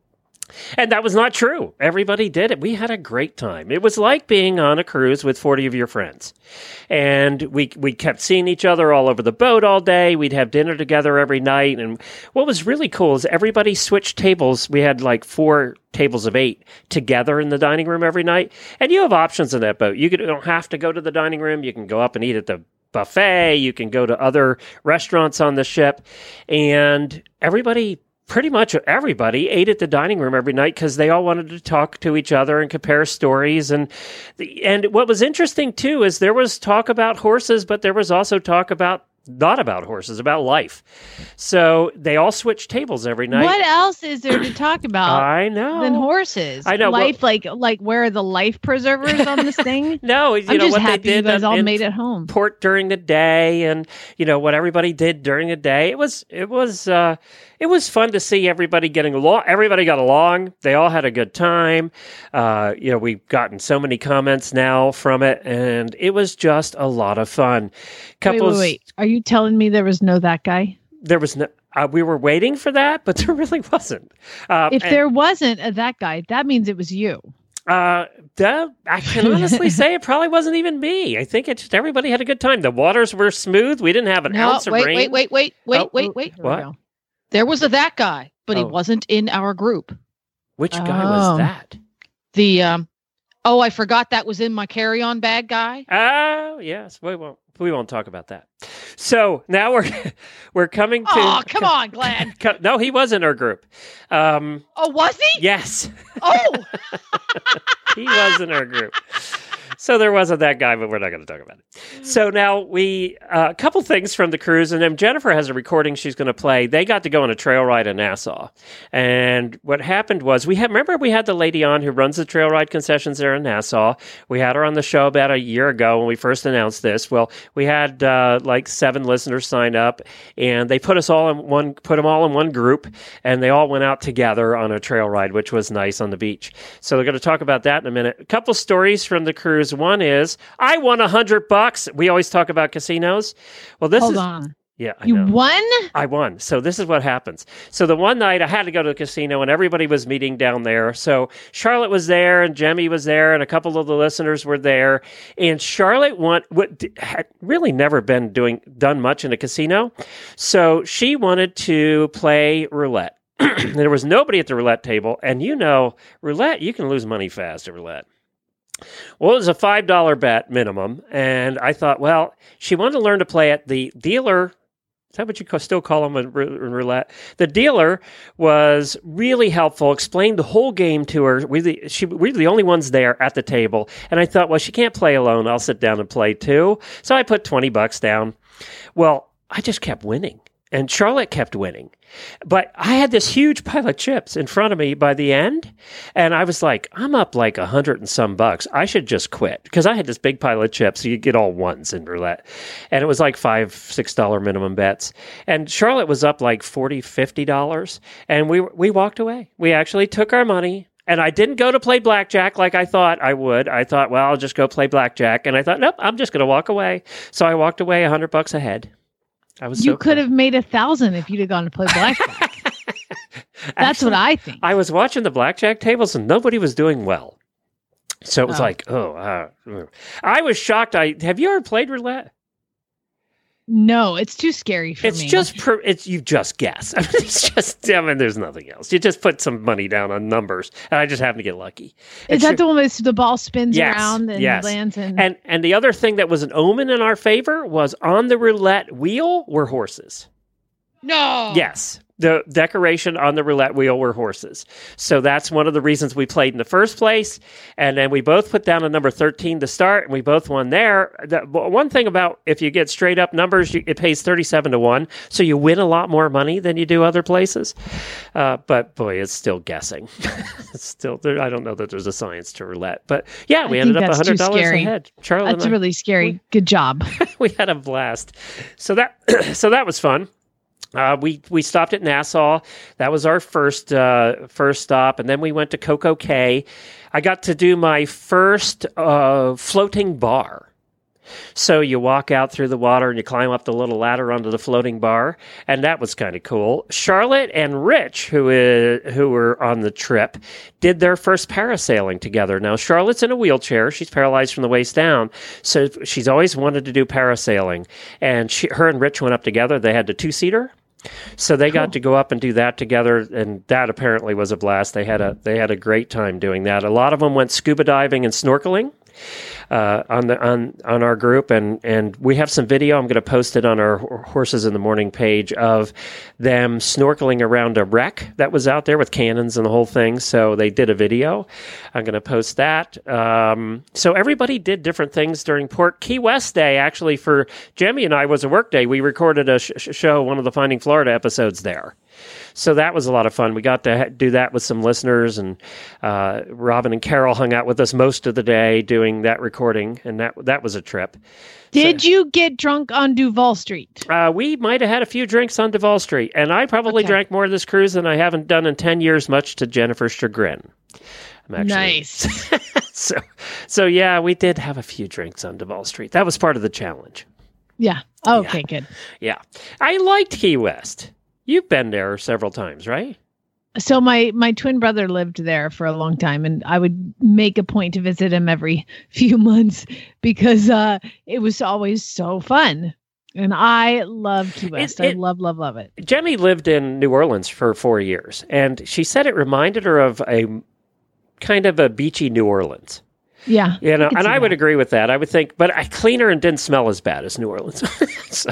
And that was not true. Everybody did it. We had a great time. It was like being on a cruise with forty of your friends. And we we kept seeing each other all over the boat all day. We'd have dinner together every night. And what was really cool is everybody switched tables. We had like four tables of eight together in the dining room every night. And you have options in that boat. You don't have to go to the dining room. You can go up and eat at the buffet. You can go to other restaurants on the ship. And everybody... Pretty much everybody ate at the dining room every night because they all wanted to talk to each other and compare stories. And the, and what was interesting, too, is there was talk about horses, but there was also talk about not about horses, about life. So they all switched tables every night.
What else is there to talk about?
I know.
Than horses.
I know.
Life,
well,
like like where are the life preservers on this thing?
No, you
I'm
know
just
what
happy
they did.
You guys
in,
all
in
made it home.
Port during the day, and you know what everybody did during the day. It was it was uh, it was fun to see everybody getting along. Everybody got along. They all had a good time. Uh, you know, we've gotten so many comments now from it, and it was just a lot of fun. Couples.
Wait, wait, wait. Are you telling me there was no that guy?
There was no. Uh, we were waiting for that, but there really wasn't. Uh,
if
and,
there wasn't a that guy, that means it was you.
Uh, that, I can honestly say it probably wasn't even me. I think it just everybody had a good time. The waters were smooth. We didn't have an
No,
ounce of
wait,
rain.
wait, wait, wait, wait,
Oh,
wait, wait.
What?
There was a that guy, but he
Oh.
wasn't in our group.
Which guy
Oh.
was that?
The um, oh, I forgot that was in my carry-on bag guy.
Oh, yes. We won't. We won't talk about that. So now we're we're coming to.
Oh, come on, Glenn.
co- No, he was in our group. Um,
Oh, was he?
yes,
Oh,
he was in our group. So there wasn't that guy, but we're not going to talk about it. So now we, uh, a couple things from the cruise, and then Jennifer has a recording she's going to play. They got to go on a trail ride in Nassau. And what happened was, we had, remember we had the lady on who runs the trail ride concessions there in Nassau. We had her on the show about a year ago when we first announced this. Well, we had uh, like seven listeners sign up, and they put us all in one, put them all in one group, and they all went out together on a trail ride, which was nice on the beach. So we're going to talk about that in a minute. A couple stories from the cruise. One is, I won a hundred bucks. We always talk about casinos. Well, this
Hold
is
on.
yeah. I
You
know.
won?
I won. So this is what happens. So the one night I had to go to the casino and everybody was meeting down there. So Charlotte was there and Jemmy was there and a couple of the listeners were there. And Charlotte want, what, had really never been doing done much in a casino. So she wanted to play roulette. There was nobody at the roulette table. And you know, roulette, you can lose money fast at roulette. Well, it was a five dollar bet minimum. And I thought, well, she wanted to learn to play it. The dealer, is that what you ca- still call them in roulette? The dealer was really helpful, explained the whole game to her. We, the, she, we were the only ones there at the table. And I thought, well, she can't play alone. I'll sit down and play too. So I put twenty bucks down. Well, I just kept winning. And Charlotte kept winning. But I had this huge pile of chips in front of me by the end. And I was like, I'm up like a hundred and some bucks. I should just quit. Because I had this big pile of chips. So you get all ones in roulette. And it was like five, six dollar minimum bets. And Charlotte was up like forty, fifty dollars. And we we walked away. We actually took our money. And I didn't go to play blackjack like I thought I would. I thought, well, I'll just go play blackjack. And I thought, nope, I'm just going to walk away. So I walked away a hundred bucks ahead. I was
You
so
could have made a thousand if you'd have gone to play blackjack. That's
Actually,
what I think.
I was watching the blackjack tables and nobody was doing well. So it was
Oh.
like, oh, uh, mm. I was shocked. I have you ever played roulette?
No, it's too scary for
It's
me.
just, per, it's you just guess. I mean, it's just, I mean, there's nothing else. You just put some money down on numbers, and I just happened to get lucky.
Is
And
that
sure-
the one where the ball spins
Yes,
around and
yes.
lands in?
And and the other thing that was an omen in our favor was on the roulette wheel were horses.
no.
Yes. The decoration on the roulette wheel were horses. So that's one of the reasons we played in the first place. And then we both put down a number thirteen to start, and we both won there. The one thing about if you get straight up numbers, you, it pays thirty-seven to one. So you win a lot more money than you do other places. Uh, but boy, it's still guessing. It's still, there, I don't know that there's a science to roulette. But yeah, we
I
ended
think
up
that's too
one hundred dollars
scary.
ahead. Charlie
That's
and I-
really scary. Good job.
we had a blast. So that so that was fun. Uh, we we stopped at Nassau. That was our first uh, first stop, and then we went to Coco Cay. I got to do my first uh, floating bar. So you walk out through the water and you climb up the little ladder onto the floating bar, and that was kind of cool. Charlotte and Rich, who is, who were on the trip, did their first parasailing together. Now, Charlotte's in a wheelchair. She's paralyzed from the waist down, so she's always wanted to do parasailing. And she, her and Rich went up together. They had the two-seater. So they got to go up and do that together, and that apparently was a blast. They had a they had a great time doing that. A lot of them went scuba diving and snorkeling uh, on the on on our group, and and we have some video. I'm going to post it on our Horses in the Morning page of them snorkeling around a wreck that was out there with cannons and the whole thing. So they did a video. I'm going to post that. Um, so everybody did different things during Port Key West Day. Actually, for Jemmy and I, was a work day. We recorded a sh- show, one of the Finding Florida episodes there. So that was a lot of fun. We got to ha- do that with some listeners, and uh, Robin and Carol hung out with us most of the day doing that recording, and that that was a trip.
Did
so,
you get drunk on Duval Street?
Uh, we might have had a few drinks on Duval Street, and I probably
Okay.
drank more this cruise than I haven't done in ten years, much to Jennifer's chagrin. I'm actually,
Nice.
so, so yeah, we did have a few drinks on Duval Street. That was part of the challenge.
Yeah. Okay, good.
Yeah. I liked Key West. You've been there several times, right?
So my my twin brother lived there for a long time, and I would make a point to visit him every few months because uh, it was always so fun. And I love Key West.
It- it-
I love, love, love it.
Jemmy lived in New Orleans for four years, and she said it reminded her of a kind of a beachy New Orleans.
Yeah.
You know,
can
and
see
I would
that.
agree with that. I would think, but I cleaner and didn't smell as bad as New Orleans. so,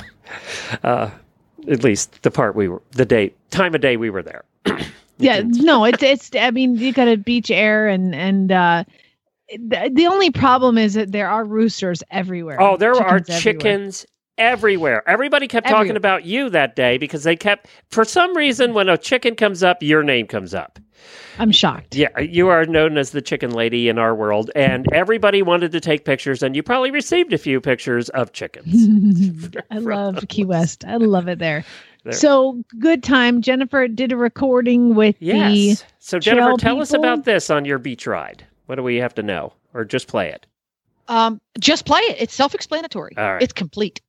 uh, at least the part we were, the day, time of day we were there.
Yeah, no, it's it's. I mean, you got a beach air, and and uh, the, the only problem is that there are roosters everywhere.
Oh, there are
Chickens everywhere.
chickens everywhere. Everybody kept
Everywhere.
talking about you that day because they kept, for some reason, when a chicken comes up, your name comes up.
I'm shocked.
Yeah, you are known as the chicken lady in our world, and everybody wanted to take pictures, and you probably received a few pictures of chickens.
I love Key West. I love it there.
There.
So good time. Jennifer did a recording with
Yes.
the
So, Jennifer,
trail
tell us
people.
about this on your beach ride. What do we have to know? Or just play it?
Um, just play it. It's self-explanatory.
All right.
It's complete.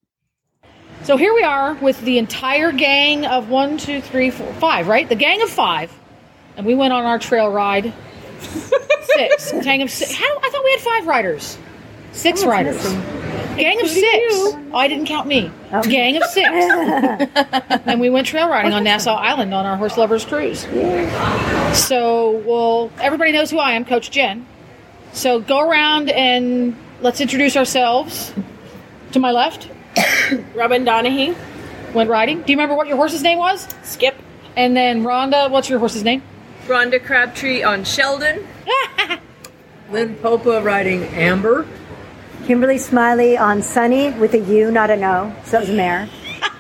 So here we are with the entire gang of one, two, three, four, five, right? The gang of five. And we went on our trail ride. Six. Gang of six. How? I thought we had five riders. Six
Oh,
riders.
missing.
Gang of
Including
six.
you.
Oh, I didn't count me. Gang of six. And we went trail riding on Nassau Island on our Horse Lovers cruise. So, well, everybody knows who I am, Coach Jen. So go around and let's introduce ourselves. To my left,
Robin Donahue.
went riding. Do you remember what your horse's name was?
Skip.
And then Rhonda, what's your horse's name?
Rhonda Crabtree on Sheldon. Lynn Popa riding Amber.
Kimberly Smiley on Sunny with a U, not an O. So it was a mare.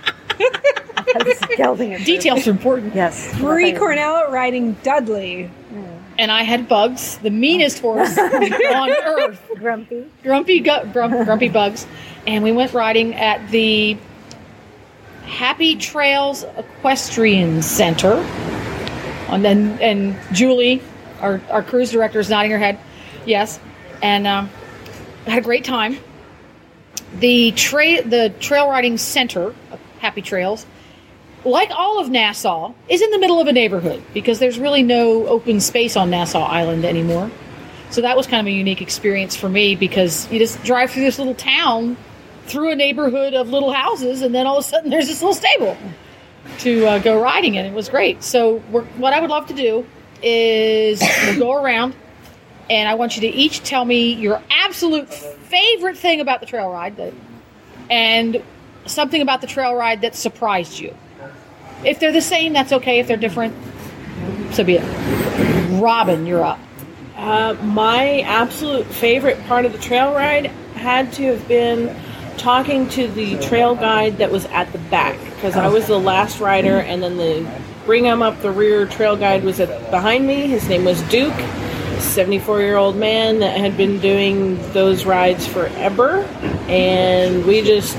Details are important.
Yes.
Marie Cornell riding Dudley.
And I had Bugs, the meanest horse on earth.
Grumpy.
Grumpy, gu- grump, grumpy Bugs. And we went riding at the Happy Trails Equestrian Center. And then, and Julie, our, our cruise director, is nodding her head. Yes. And um, I had a great time. The, tra- the trail riding center, Happy Trails, like all of Nassau, is in the middle of a neighborhood because there's really no open space on Nassau Island anymore. So that was kind of a unique experience for me because you just drive through this little town, through a neighborhood of little houses, and then all of a sudden there's this little stable to uh, go riding in. It was great. So we're, what I would love to do is we'll go around, and I want you to each tell me your absolute favorite thing about the trail ride that, and something about the trail ride that surprised you. If they're the same, that's okay. If they're different, so be it. Robin, you're up.
Uh, my absolute favorite part of the trail ride had to have been talking to the trail guide that was at the back because I was the last rider, and then the bring 'em up the rear trail guide was at, behind me. His name was Duke, a seventy-four-year-old man that had been doing those rides forever, and we just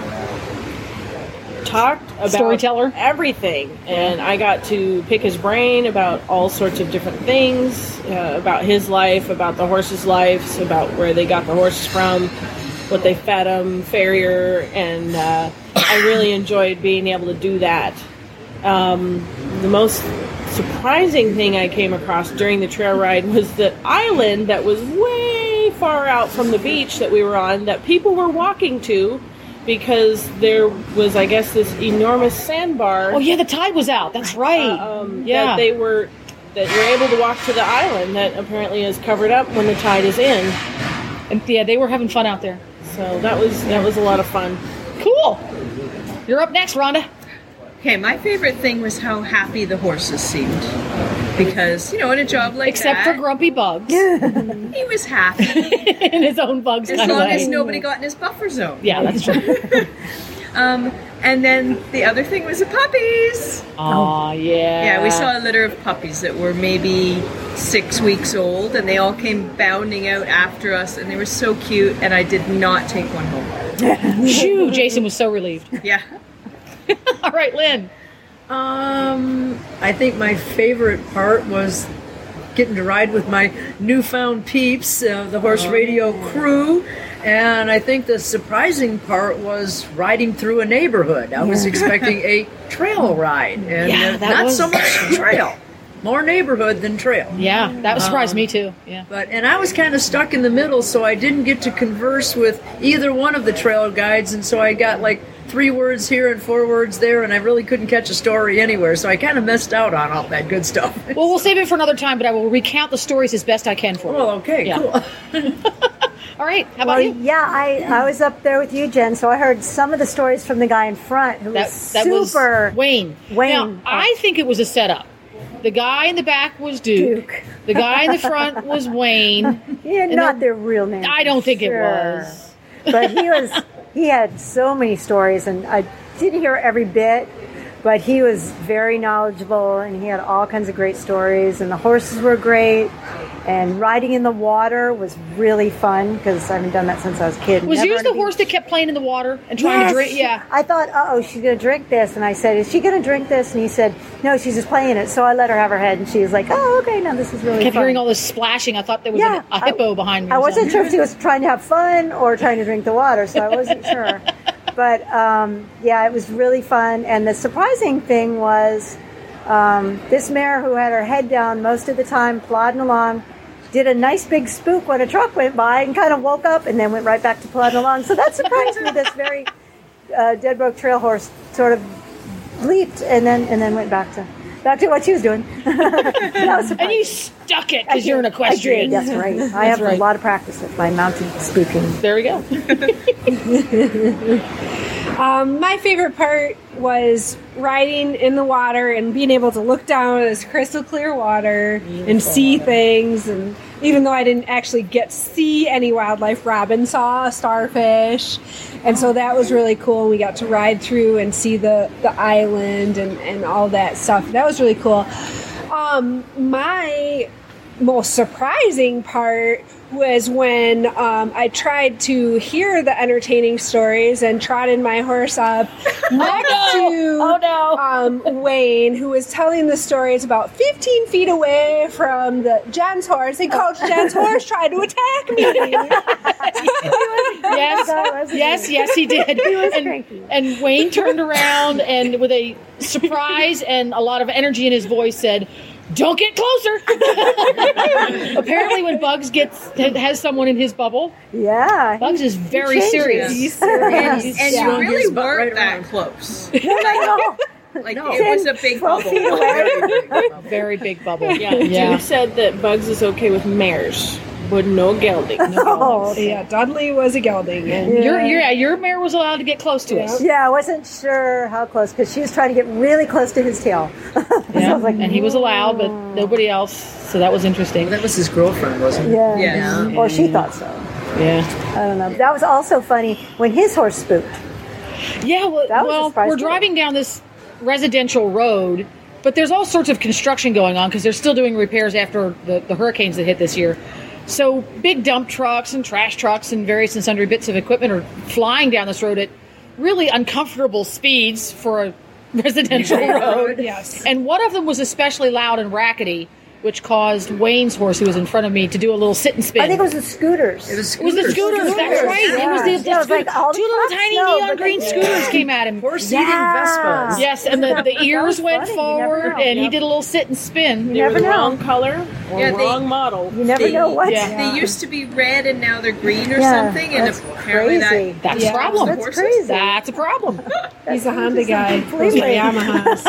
talked about
Storyteller.
everything, and I got to pick his brain about all sorts of different things, uh, about his life, about the horses' lives, about where they got the horses from, what they fed them, farrier, and uh, I really enjoyed being able to do that. Um, the most surprising thing I came across during the trail ride was the island that was way far out from the beach that we were on that people were walking to because there was, I guess, this enormous sandbar.
Oh yeah, the tide was out. That's right.
Uh, um,
yeah,
that they were that you're able to walk to the island that apparently is covered up when the tide is in.
And yeah, they were having fun out there.
So that was that was a lot of fun.
Cool. You're up next, Rhonda.
Okay, my favorite thing was how happy the horses seemed. Because, you know, in a job like
Except
that...
Except for Grumpy Bugs.
He was happy.
In his own Bugs
As
kind
long
of way.
as nobody got in his buffer zone.
Yeah, that's true.
um, and then the other thing was the puppies.
Oh, yeah.
Yeah, we saw a litter of puppies that were maybe six weeks old, and they all came bounding out after us, and they were so cute, and I did not take one home.
Shoo, Jason was so relieved.
Yeah.
All right, Lynn.
Um, I think my favorite part was getting to ride with my newfound peeps, uh, the horse radio crew. And I think the surprising part was riding through a neighborhood. I was expecting a trail ride, and
Yeah,
uh,
that
not
was-
so much trail. More neighborhood than trail.
Yeah, that surprised
Um,
me too. Yeah.
But and I was kind of stuck in the middle, so I didn't get to converse with either one of the trail guides, and so I got like three words here and four words there, and I really couldn't catch a story anywhere. So I kind of missed out on all that good stuff.
Well, we'll save it for another time, but I will recount the stories as best I can for you.
Well, okay,
Yeah.
cool.
All right, how about
well,
you?
yeah, I, I was up there with you, Jen, so I heard some of the stories from the guy in front who
That,
was
that
super...
was Wayne.
Wayne.
Now, I think it was a setup. The guy in the back was Duke.
Duke.
The guy in the front was Wayne.
Yeah,
And
not
then-
their real name.
I don't think it
Sure.
was.
But he was, he had so many stories, and I didn't hear every bit, but he was very knowledgeable, and he had all kinds of great stories, and the horses were great, and riding in the water was really fun, because I haven't done that since I was a kid.
Was
Never
yours
on
the
beach.
horse that kept playing in the water and trying
Yes.
to drink? Yeah.
I thought, uh-oh, she's going to drink this. And I said, is she going to drink this? And he said, no, she's just playing it. So I let her have her head, and she was like, oh, okay, now this is really
I kept
fun.
hearing all this splashing. I thought there was
Yeah,
a, a hippo behind me.
I
or
wasn't
something.
sure if she was trying to have fun or trying to drink the water, so I wasn't sure. But, um, yeah, it was really fun. And the surprising thing was um, this mare who had her head down most of the time, plodding along, did a nice big spook when a truck went by and kind of woke up and then went right back to plodding along. So that surprised me. This very uh, dead broke trail horse sort of leaped and then and then went back to back to what she was doing. That was
And you stuck it
I
because you're an
did.
equestrian.
I did, that's right. I
That's
have
right.
a lot of practice with my mounted spooking.
There we go.
Um, my favorite part was riding in the water and being able to look down at this crystal clear water and see things. And even though I didn't actually get to see any wildlife, Robin saw a starfish. And so that was really cool. We got to ride through and see the, the island and, and all that stuff. That was really cool. Um, my most surprising part was when um, I tried to hear the entertaining stories and trotted my horse up next to
Oh, no.
um, Wayne, who was telling the stories about fifteen feet away from the Jen's horse, and Coach Jen's horse tried to attack me.
Yes, yes, yes, he did. and, and Wayne turned around and with a surprise and a lot of energy in his voice said, "Don't get closer." Apparently, when Bugs gets has someone in his bubble,
yeah,
Bugs is very
changes.
serious.
He's serious. And, and
Yeah.
you really
His butt
weren't
right
that
around.
close.
No,
Like,
No.
it was a big
twelve
bubble.
feet away.
Very big bubble.
Yeah,
Yeah.
Duke said that Bugs is okay with mares, but no gelding.
Oh, okay.
Yeah, Dudley was a gelding. And
Yeah.
Your, your, your mare was allowed to get close to us.
Yeah, I wasn't sure how close because she was trying to get really close to his tail. So I was like,
And he was allowed, but nobody else. So that was interesting.
That was his girlfriend, wasn't it?
yeah,
Yeah.
or she thought so.
Yeah.
I don't know. That was also funny when his horse spooked.
Yeah, well,
That was a
well
surprise
we're
too.
driving down this residential road, but there's all sorts of construction going on because they're still doing repairs after the, the hurricanes that hit this year. So big dump trucks and trash trucks and various and sundry bits of equipment are flying down this road at really uncomfortable speeds for a residential road.
Yes.
And one of them was especially loud and rackety. which caused Wayne's horse, who was in front of me, to do a little sit and spin.
I think it was the scooters.
It was, it was the scooters. That's right.
Yeah.
It was the, the
Yeah, it was
scooters.
like all the
Two little
trucks,
tiny
no,
neon
but
green
they-
scooters came at him.
Horse
Yeah.
eating Vespas.
Yes, and the, the ears went
funny. You never
forward,
know.
and he
Yep.
did a little sit and spin.
You
They were
never
the
know.
wrong color or
Yeah, they-
wrong model.
You never
They-
know what.
yeah.
They used to be red and now they're green or
Yeah,
something, and
that's
apparently
crazy.
that
That's
Yeah,
a problem.
That's
horses?
crazy.
That's a problem.
He's a Honda guy.
Completely.
Those are Yamahas.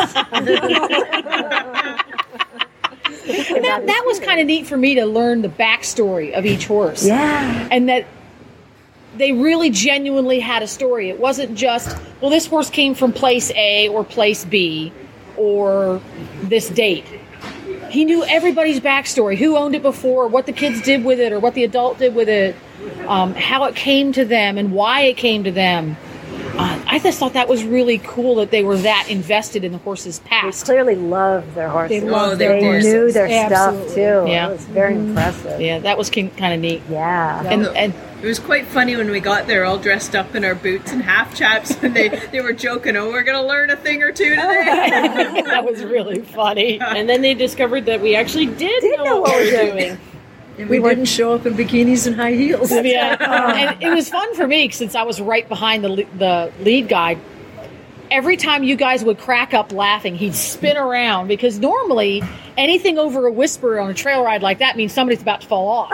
And that, that was kind of neat for me to learn the backstory of each horse.
Yeah.
And that they really genuinely had a story. It wasn't just, well, this horse came from place A or place B or this date. He knew everybody's backstory, who owned it before, what the kids did with it, or what the adult did with it, um, how it came to them and why it came to them. Uh, I just thought that was really cool that they were that invested in the horse's
They
past.
clearly loved their horses.
They loved
their
They
horses.
knew their
Absolutely.
stuff too.
Yeah.
It was very impressive.
Yeah, that was kind of neat.
Yeah.
And, and
It was quite funny when we got there all dressed up in our boots and half chaps, and they, they were joking, oh, we're going to learn a thing or two today.
that was really funny.
And then they discovered that we actually did, know, what we were doing.
And we, didn't show up in bikinis and high heels.
Yeah, and it was fun for me since I was right behind the le- the lead guy. Every time you guys would crack up laughing, he'd spin around because normally anything over a whisper on a trail ride like that means somebody's about to fall off.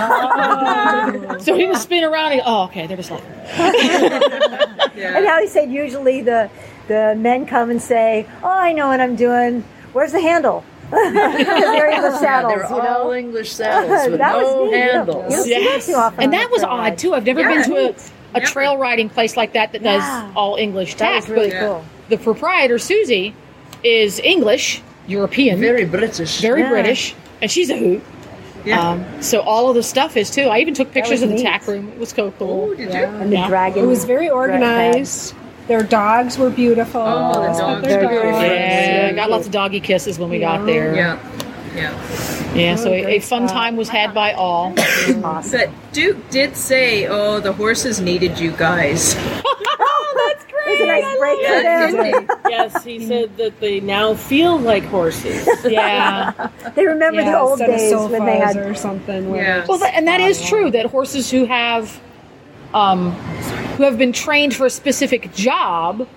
Oh.
So he would spin around and, oh, okay, they're just laughing.
And now he said usually the the men come and say, "Oh, I know what I'm doing. Where's the handle?" Because they're English saddles,
They're
you know.
all English saddles with
That was
no
neat. You don't-
handles.
you don't see that too often
And
on
that
a
was
trail
odd
ride.
too. I've never
Yeah.
been to a,
Neat.
a trail riding place like that that does
Yeah.
all English
That
tack.
was really
but
cool.
the proprietor, Susie, is English, European,
Very British.
very
Yeah.
British, and she's a hoot.
Yeah.
Um, so all of the stuff is too. I even took pictures
was
of the
neat.
tack room. It was so cool.
Oh, did
Yeah.
you?
And the
Yeah.
dragon.
It was very organized. Their dogs were beautiful.
Oh, the
They spent
dogs
their
were very
dogs.
fun.
Yeah, got lots of doggy kisses when we got there.
Yeah. Yeah.
Yeah, so a, a
great
fun
spot.
time was had by all.
Awesome.
But Duke did say, oh, the horses needed you guys.
Oh, that's great. It was a nice break for
Yeah,
them.
didn't he?
Yes, he said that they now feel like horses.
Yeah.
They remember
Yeah,
the old
instead of
days when they
sofas
had.
or something. where
Yeah.
it's
Well, that, and that is
flying
true
out.
that horses who have, um, who have been trained for a specific job,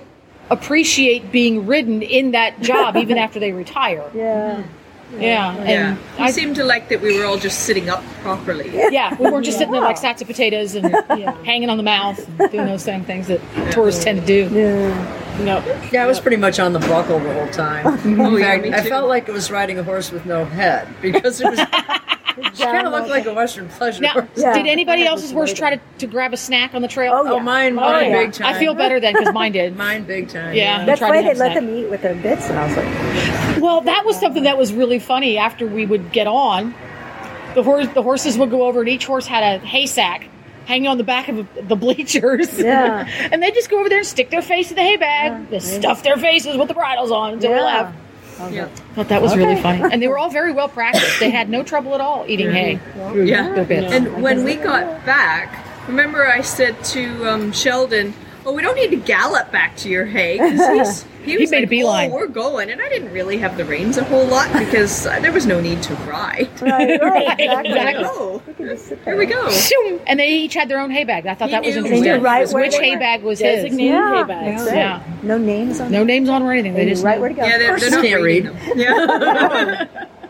appreciate being ridden in that job even after they retire.
Yeah.
Yeah,
Yeah.
and
He
I,
seemed to like that we were all just sitting up properly.
yeah, we weren't just sitting there like sacks of potatoes and hanging on the mouth, and doing those same things that tourists tend to do.
Yeah.
No,
Yeah, I was pretty much on the buckle the whole time.
Oh,
In
yeah,
fact,
me
I
too.
felt like it was riding a horse with no head because it was. It kind of looked like a Western pleasure
now,
horse.
Yeah.
did anybody else's horse try to, to grab a snack on the trail?
Oh, yeah.
Oh, mine,
Oh,
mine
yeah.
big time.
I feel better then because mine did.
Mine big time.
Yeah.
That's
Tried to
why
have
they let
snack.
them eat with their bits, and I was like,
Well, that was something that was really funny. After we would get on, the horse, the horses would go over, and each horse had a hay sack hanging on the back of the bleachers.
Yeah.
And they just go over there and stick their face in the hay bag, just stuff their faces with the bridles on until we
Yeah.
left.
Yeah.
I thought that was really funny. And they were all very well practiced. They had no trouble at all eating hay. through
Yeah.
their bits.
And when we got back, remember I said to um, Sheldon, oh, we don't need to gallop back to your hay. Because he
He
was
made a
like,
beeline.
oh, we're going. And I didn't really have the reins a whole lot because uh, there was no need to ride.
right, right, exactly.
Exactly.
Oh,
You can just sit
here
there.
we go.
Shoo! And they each had their own hay bag. I thought
He
that was
knew.
interesting.
They knew right where
Which
they
hay
were.
bag was his.
Designated
Yeah,
hay bags.
that's it.
Yeah.
No names on
No
them.
names on or anything. They
They
just
knew right
knew.
where to go.
Yeah, they're, they're not
Can't
reading
read.
them. Yeah.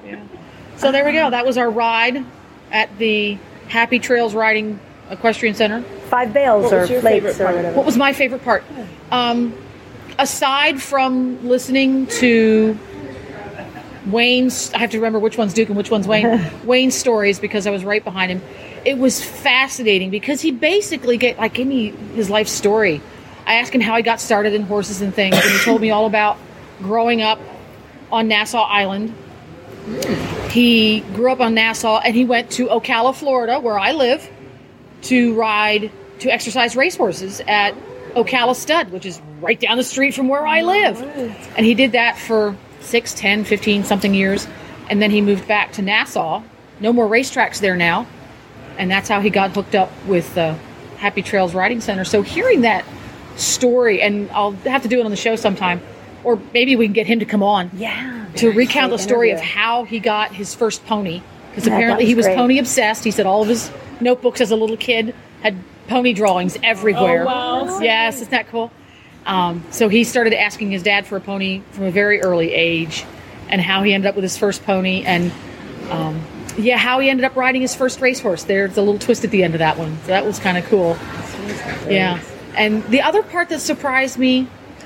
So there we go. That was our ride at the Happy Trails Riding Equestrian Center.
Five bales
What
or
was your
plates
favorite
or
part?
whatever.
What was my favorite part? Um, aside from listening to Wayne's, I have to remember which one's Duke and which one's Wayne, Wayne's stories because I was right behind him. It was fascinating because he basically get, like, gave me his life story. I asked him how he got started in horses and things, and he told me all about growing up on Nassau Island. He grew up on Nassau, and he went to Ocala, Florida, where I live, to ride, to exercise racehorses at Ocala Stud, which is right down the street from where I live. And he did that for six, ten, fifteen something years. And then he moved back to Nassau. No more racetracks there now. And that's how he got hooked up with the Happy Trails Riding Center. So hearing that story, and I'll have to do it on the show sometime, or maybe we can get him to come on.
Yeah.
to recount the story of how he got his first pony. Because
Yeah,
apparently
that
he
was
was
great.
pony obsessed. He said all of his notebooks as a little kid had pony drawings everywhere.
Oh, wow.
Yes, isn't that cool? Um, so he started asking his dad for a pony from a very early age, and how he ended up with his first pony, and um, yeah, how he ended up riding his first racehorse. There's a little twist at the end of that one. So that was kind of cool. Yeah. And the other part that surprised me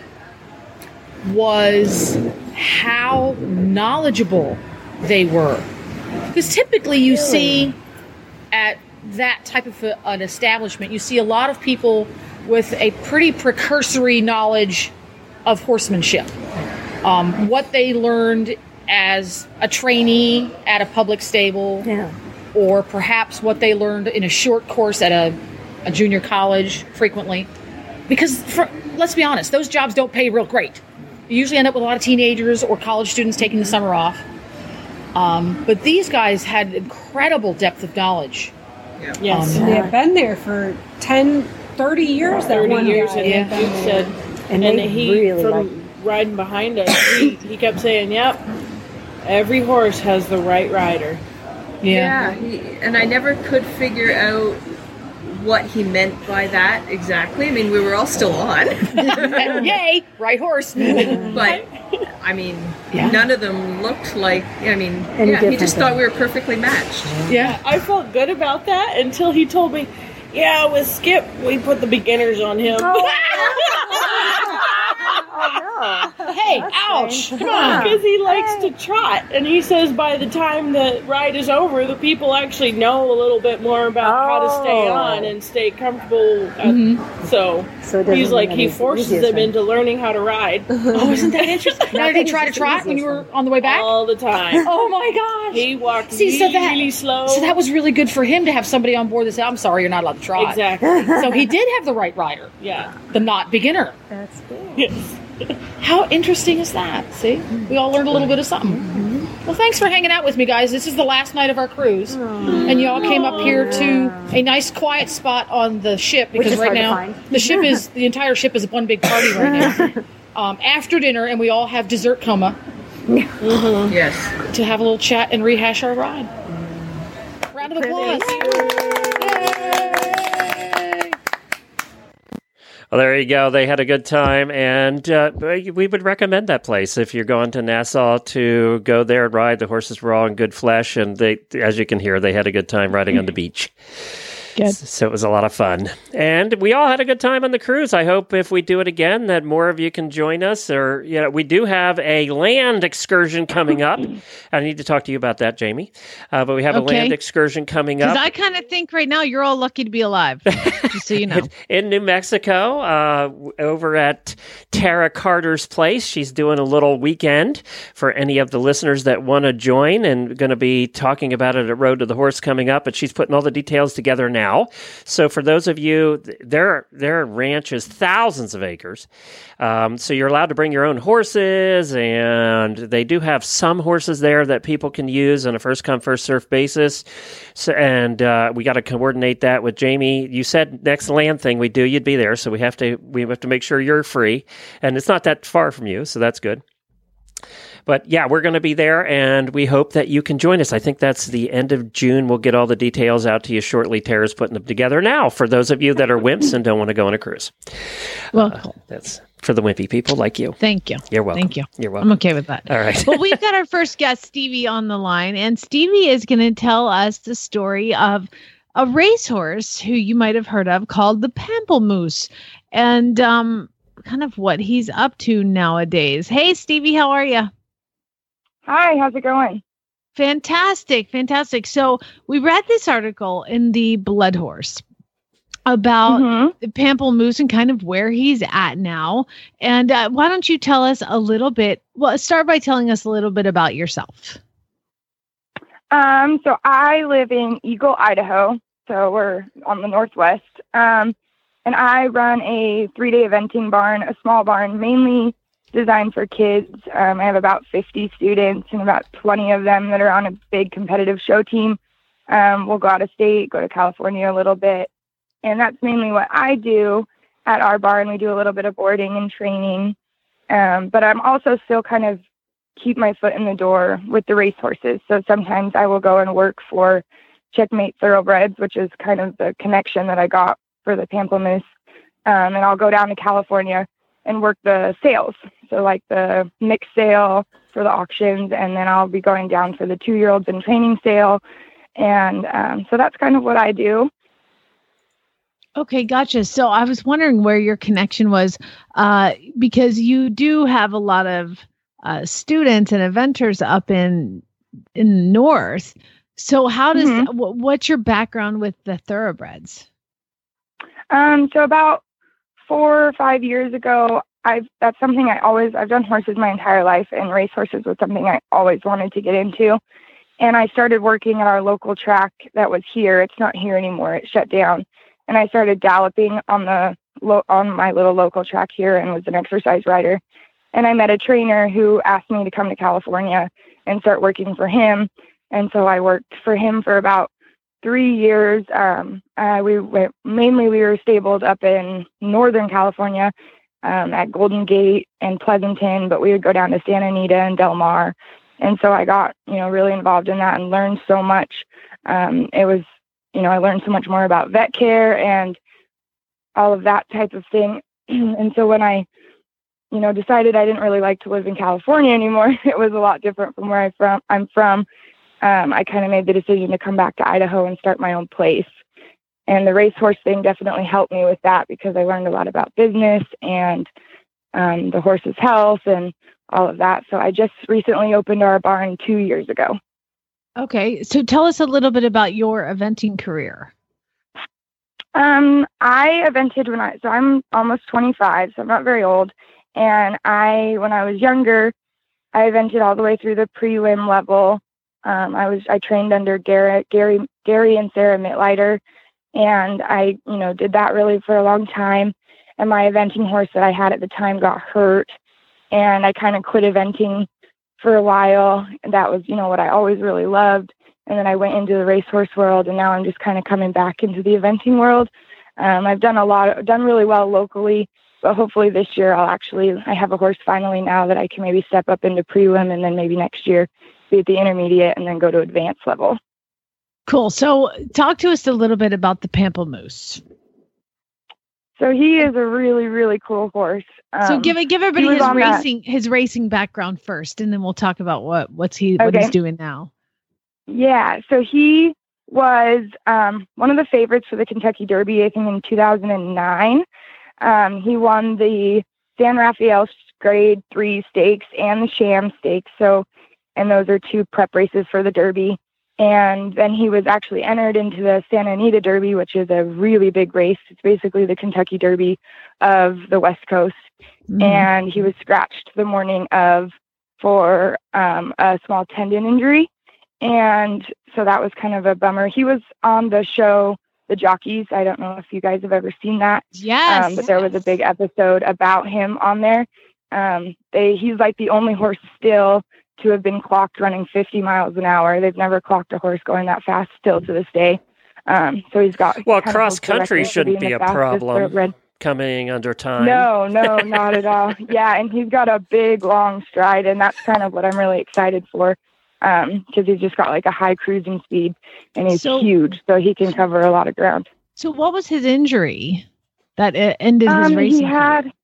was how knowledgeable they were. Because typically you see at that type of a, an establishment, you see a lot of people with a pretty precursory knowledge of horsemanship. Um, what they learned as a trainee at a public stable,
Yeah.
or perhaps what they learned in a short course at a, a junior college frequently. Because, for, let's be honest, those jobs don't pay real great. You usually end up with a lot of teenagers or college students taking the summer off. Um, but these guys had incredible depth of knowledge.
Yeah. Yes.
Um,
They had been there for ten, thirty years. That
thirty
one
years,
guy.
and
Yeah.
Duke said,
And
and,
they
he
really
from
liked
riding behind us, he, he kept saying, "Yep, every horse has the right rider."
Yeah.
Yeah, he, and I never could figure out what he meant by that exactly. I mean, we were all still on.
Yay, right horse.
But, I mean,
Yeah.
none of them looked like, I mean,
Any
yeah, he
different
just
than-
thought we were perfectly matched.
Yeah.
I felt good about that until he told me, "Yeah, with Skip, we put the beginners on him."
Oh, no.
Hey, ouch. Come on.
Because he likes to trot, and he says by the time the ride is over, the people actually know a little bit more about how to stay
Oh.
on and stay comfortable. At,
Mm-hmm.
So,
So it doesn't
he's like
mean
he
it's the
forces
easiest
them
one.
into learning how to ride
Oh, isn't that interesting? Now, did he
Nothing
try to
is the
trot when you
easiest
were on the way back?
all the time.
Oh my gosh.
He walked
See, so
really,
that-
really slow.
So that was really good for him to have somebody on board that said, I'm sorry, you're not allowed to trot.
exactly.
So he did have the right rider,
Yeah.
the not beginner.
That's good.
Yes.
How interesting is that? See? We all learned a little bit of something. Well, thanks for hanging out with me, guys. This is the last night of our cruise. And you all came up here to a nice quiet spot on the ship because
is
right
hard to
now
find.
the ship is the entire ship is one big party right now. Um, after dinner, and we all have dessert coma
Yes.
to have a little chat and rehash our ride. Round of applause.
Well, there you go. They had a good time, and uh, we would recommend that place if you're going to Nassau to go there and ride. The horses were all in good flesh, and they, as you can hear, they had a good time riding on the beach.
Good.
So it was a lot of fun. And we all had a good time on the cruise. I hope if we do it again that more of you can join us. Or, you know, we do have a land excursion coming up. I need to talk to you about that, Jamie. Uh, but we have
Okay.
a land excursion coming
Because
up.
I kind of think right now you're all lucky to be alive, just so you know.
In New Mexico, uh, w- over at Tara Carter's place. She's doing a little weekend for any of the listeners that want to join, and going to be talking about it at Road to the Horse coming up. But she's putting all the details together now. So for those of you, th- their their ranch is thousands of acres. Um, so you're allowed to bring your own horses, and they do have some horses there that people can use on a first come first served basis. So and uh, we got to coordinate that with Jamie. You said next land thing we do, you'd be there, so we have to we have to make sure you're free, and it's not that far from you, so that's good. But yeah, we're going to be there, and we hope that you can join us. I think that's the end of June. We'll get all the details out to you shortly. Tara's putting them together now for those of you that are wimps and don't want to go on a cruise.
Well,
Uh, that's for the wimpy people like you.
thank you.
You're welcome.
Thank you.
You're welcome.
I'm okay with that.
All right.
Well, we've got our first guest, Stevie, on the line, and Stevie is going to tell us the story of a racehorse who you might have heard of called the Pamplemousse, and um, kind of what he's up to nowadays. Hey, Stevie, how are you?
Hi, how's it going?
Fantastic, fantastic. So we read this article in the Blood Horse about
Mm-hmm.
the Pamplemousse and kind of where he's at now. And uh, why don't you tell us a little bit? Well, start by telling us a little bit about yourself.
Um, so I live in Eagle, Idaho. So we're on the northwest. Um, and I run a three-day eventing barn, a small barn, mainly designed for kids. Um, I have about fifty students and about twenty of them that are on a big competitive show team. Um, we'll go out of state, go to California a little bit. And that's mainly what I do at our barn. We do a little bit of boarding and training. Um, but I'm also still kind of keep my foot in the door with the racehorses. So sometimes I will go and work for Checkmate Thoroughbreds, which is kind of the connection that I got for the Pamplemousse. Um, and I'll go down to California and work the sales. So like the mixed sale for the auctions, and then I'll be going down for the two-year-olds in training sale. And um, so that's kind of what I do.
Okay, gotcha. So I was wondering where your connection was, uh, because you do have a lot of uh, students and eventers up in in the north. So how does
Mhm.
wh- what's your background with the thoroughbreds?
Um, so about four or five years ago, I've that's something I always I've done horses my entire life, and racehorses was something I always wanted to get into. And I started working at our local track that was here. It's not here anymore. It shut down. And I started galloping on the lo- on my little local track here, and was an exercise rider. And I met a trainer who asked me to come to California and start working for him. And so I worked for him for about three years. Um, uh, we went, mainly we were stabled up in Northern California, um, at Golden Gate and Pleasanton, but we would go down to Santa Anita and Del Mar. And so I got, you know, really involved in that and learned so much. Um, it was, you know, I learned so much more about vet care and all of that type of thing. And so when I, you know, decided I didn't really like to live in California anymore, it was a lot different from where I from, I'm from. Um, I kind of made the decision to come back to Idaho and start my own place. And the racehorse thing definitely helped me with that, because I learned a lot about business and um, the horse's health and all of that. So I just recently opened our barn two years ago.
Okay, so tell us a little bit about your eventing career.
Um, I evented when I, so I'm almost twenty-five, so I'm not very old. And I, when I was younger, I evented all the way through the prelim level. Um, I was, I trained under Gary, Gary, Gary and Sarah Mitleiter, and I, you know, did that really for a long time. And my eventing horse that I had at the time got hurt, and I kind of quit eventing for a while. And that was, you know, what I always really loved. And then I went into the racehorse world, and now I'm just kind of coming back into the eventing world. Um, I've done a lot, of, done really well locally, but hopefully this year I'll actually, I have a horse finally now that I can maybe step up into prelim, and then maybe next year be at the intermediate and then go to advanced level.
Cool. So talk to us a little bit about the Pamplemousse.
So he is a really, really cool horse. Um,
so give give everybody
he was
his
on that-
racing his racing background first, and then we'll talk about what what's he what
Okay.
he's doing now.
Yeah, so he was um, one of the favorites for the Kentucky Derby, I think, in two thousand nine. Um, he won the San Rafael Grade three Stakes and the Sham Stakes. So, and those are two prep races for the Derby. And then he was actually entered into the Santa Anita Derby, which is a really big race. It's basically the Kentucky Derby of the West Coast.
Mhm.
And he was scratched the morning of for um, a small tendon injury. And so that was kind of a bummer. He was on the show, The Jockeys. I don't know if you guys have ever seen that.
Yes.
Um, but there was a big episode about him on there. Um, they, he's like the only horse still to have been clocked running fifty miles an hour. They've never clocked a horse going that fast still to this day. Um, so he's got...
Well,
kind of
cross
holds the
country
record for
shouldn't
being
be
the
a
fastest
problem
thoroughbred.
coming under time.
No, no, not at all. Yeah, and he's got a big, long stride, and that's kind of what I'm really excited for, um, because he's just got like a high cruising speed, and he's
So-
huge, so he can cover a lot of ground.
So what was his injury that uh, ended his
Um,
racing?
he had,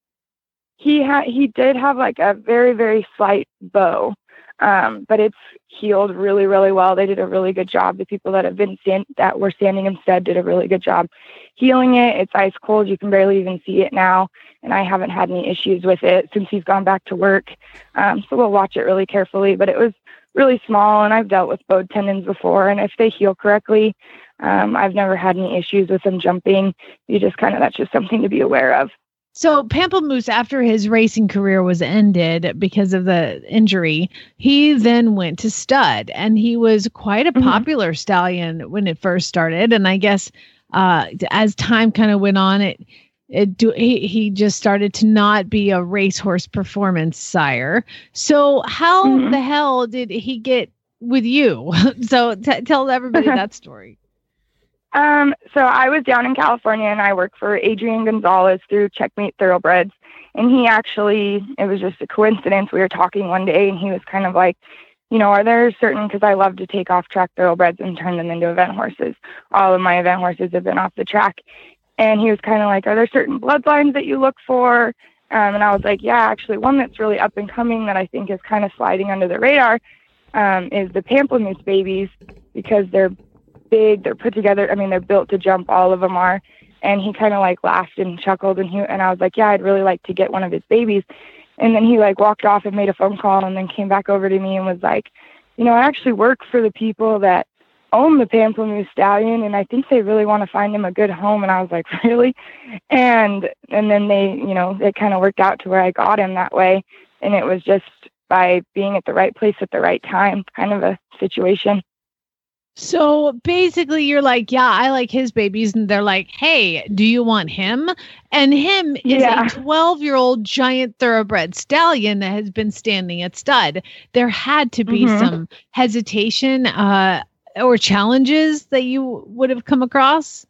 he had, he did have like a very, very slight bow, um, but it's healed really, really well. They did a really good job. The people that have been stand, that were standing instead did a really good job healing it. It's ice cold. You can barely even see it now, and I haven't had any issues with it since he's gone back to work. Um, so we'll watch it really carefully. But it was really small, and I've dealt with bowed tendons before, and if they heal correctly, um, I've never had any issues with them jumping. You just kind of that's just something to be aware of.
So Pamplemousse, after his racing career was ended because of the injury, he then went to stud, and he was quite a popular stallion when it first started. And I guess uh, as time kind of went on, it it do he, he just started to not be a racehorse performance sire. So how
Mhm.
the hell did he get with you? So t- tell everybody that story.
Um, so I was down in California and I work for Adrian Gonzalez through Checkmate Thoroughbreds. And he actually, it was just a coincidence. We were talking one day and he was kind of like, you know, are there certain, because I love to take off track thoroughbreds and turn them into event horses. All of my event horses have been off the track. And he was kind of like, are there certain bloodlines that you look for? Um, and I was like, yeah, actually one that's really up and coming that I think is kind of sliding under the radar um, is the Pamplemousse babies, because they're big, they're put together. I mean, they're built to jump, all of them are. And he kind of like laughed and chuckled, and he and I was like, yeah, I'd really like to get one of his babies. And then he like walked off and made a phone call and then came back over to me and was like, you know, I actually work for the people that own the Pamplemousse stallion, and I think they really want to find him a good home. And I was like, really? And and then they, you know, it kind of worked out to where I got him that way. And it was just by being at the right place at the right time, kind of a situation.
So basically you're like, yeah, I like his babies. And they're like, hey, do you want him? And him is
Yeah.
a twelve year old giant thoroughbred stallion that has been standing at stud. There had to be
Mhm.
some hesitation uh, or challenges that you would have come across.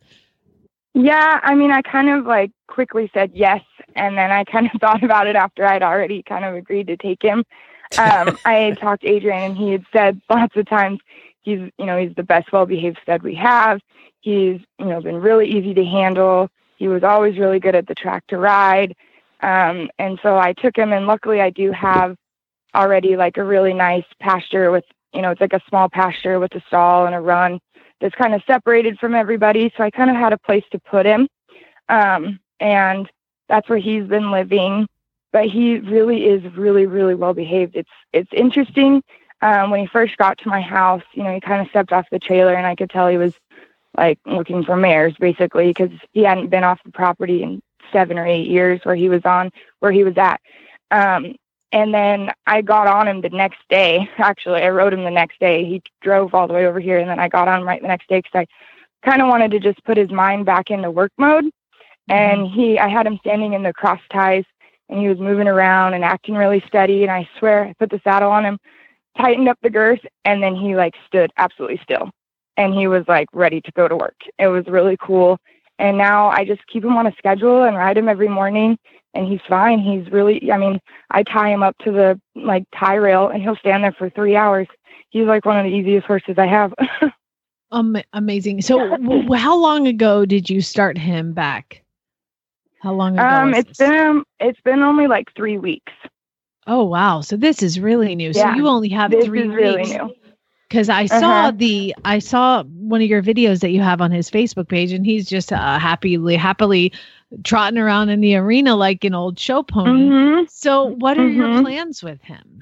Yeah, I mean, I kind of like quickly said yes, and then I kind of thought about it after I'd already kind of agreed to take him. Um, I had talked to Adrian, and he had said lots of times he's, you know, he's the best well-behaved stud we have. He's, you know, been really easy to handle. He was always really good at the track to ride, um, and so I took him. And luckily, I do have already like a really nice pasture with, you know, it's like a small pasture with a stall and a run that's kind of separated from everybody. So I kind of had a place to put him. Um, and that's where he's been living, but he really is really, really well behaved. It's, it's interesting. Um, when he first got to my house, you know, he kind of stepped off the trailer and I could tell he was like looking for mares basically, because he hadn't been off the property in seven or eight years where he was on, where he was at. Um, And then I got on him the next day. Actually, I rode him the next day. He drove all the way over here, and then I got on him right the next day because I kind of wanted to just put his mind back into work mode. Mm-hmm. And he, I had him standing in the cross ties, and he was moving around and acting really steady. And I swear, I put the saddle on him, tightened up the girth, and then he like stood absolutely still. And he was like ready to go to work. It was really cool. And now I just keep him on a schedule and ride him every morning. And he's fine. He's really, I mean, I tie him up to the like tie rail and he'll stand there for three hours. He's like one of the easiest horses I have.
Um, amazing. So w- how long ago did you start him back? How long ago?
Um,
was
it's
this?
been, um, it's been only like three weeks.
Oh, wow. So this is really new. So
Yeah,
you only have
this
three
is really
weeks.
new.
Because I saw
Uh-huh.
the, I saw one of your videos that you have on his Facebook page, and he's just uh, happily, happily trotting around in the arena like an old show pony.
Mhm.
So, what are your
Mhm.
plans with him?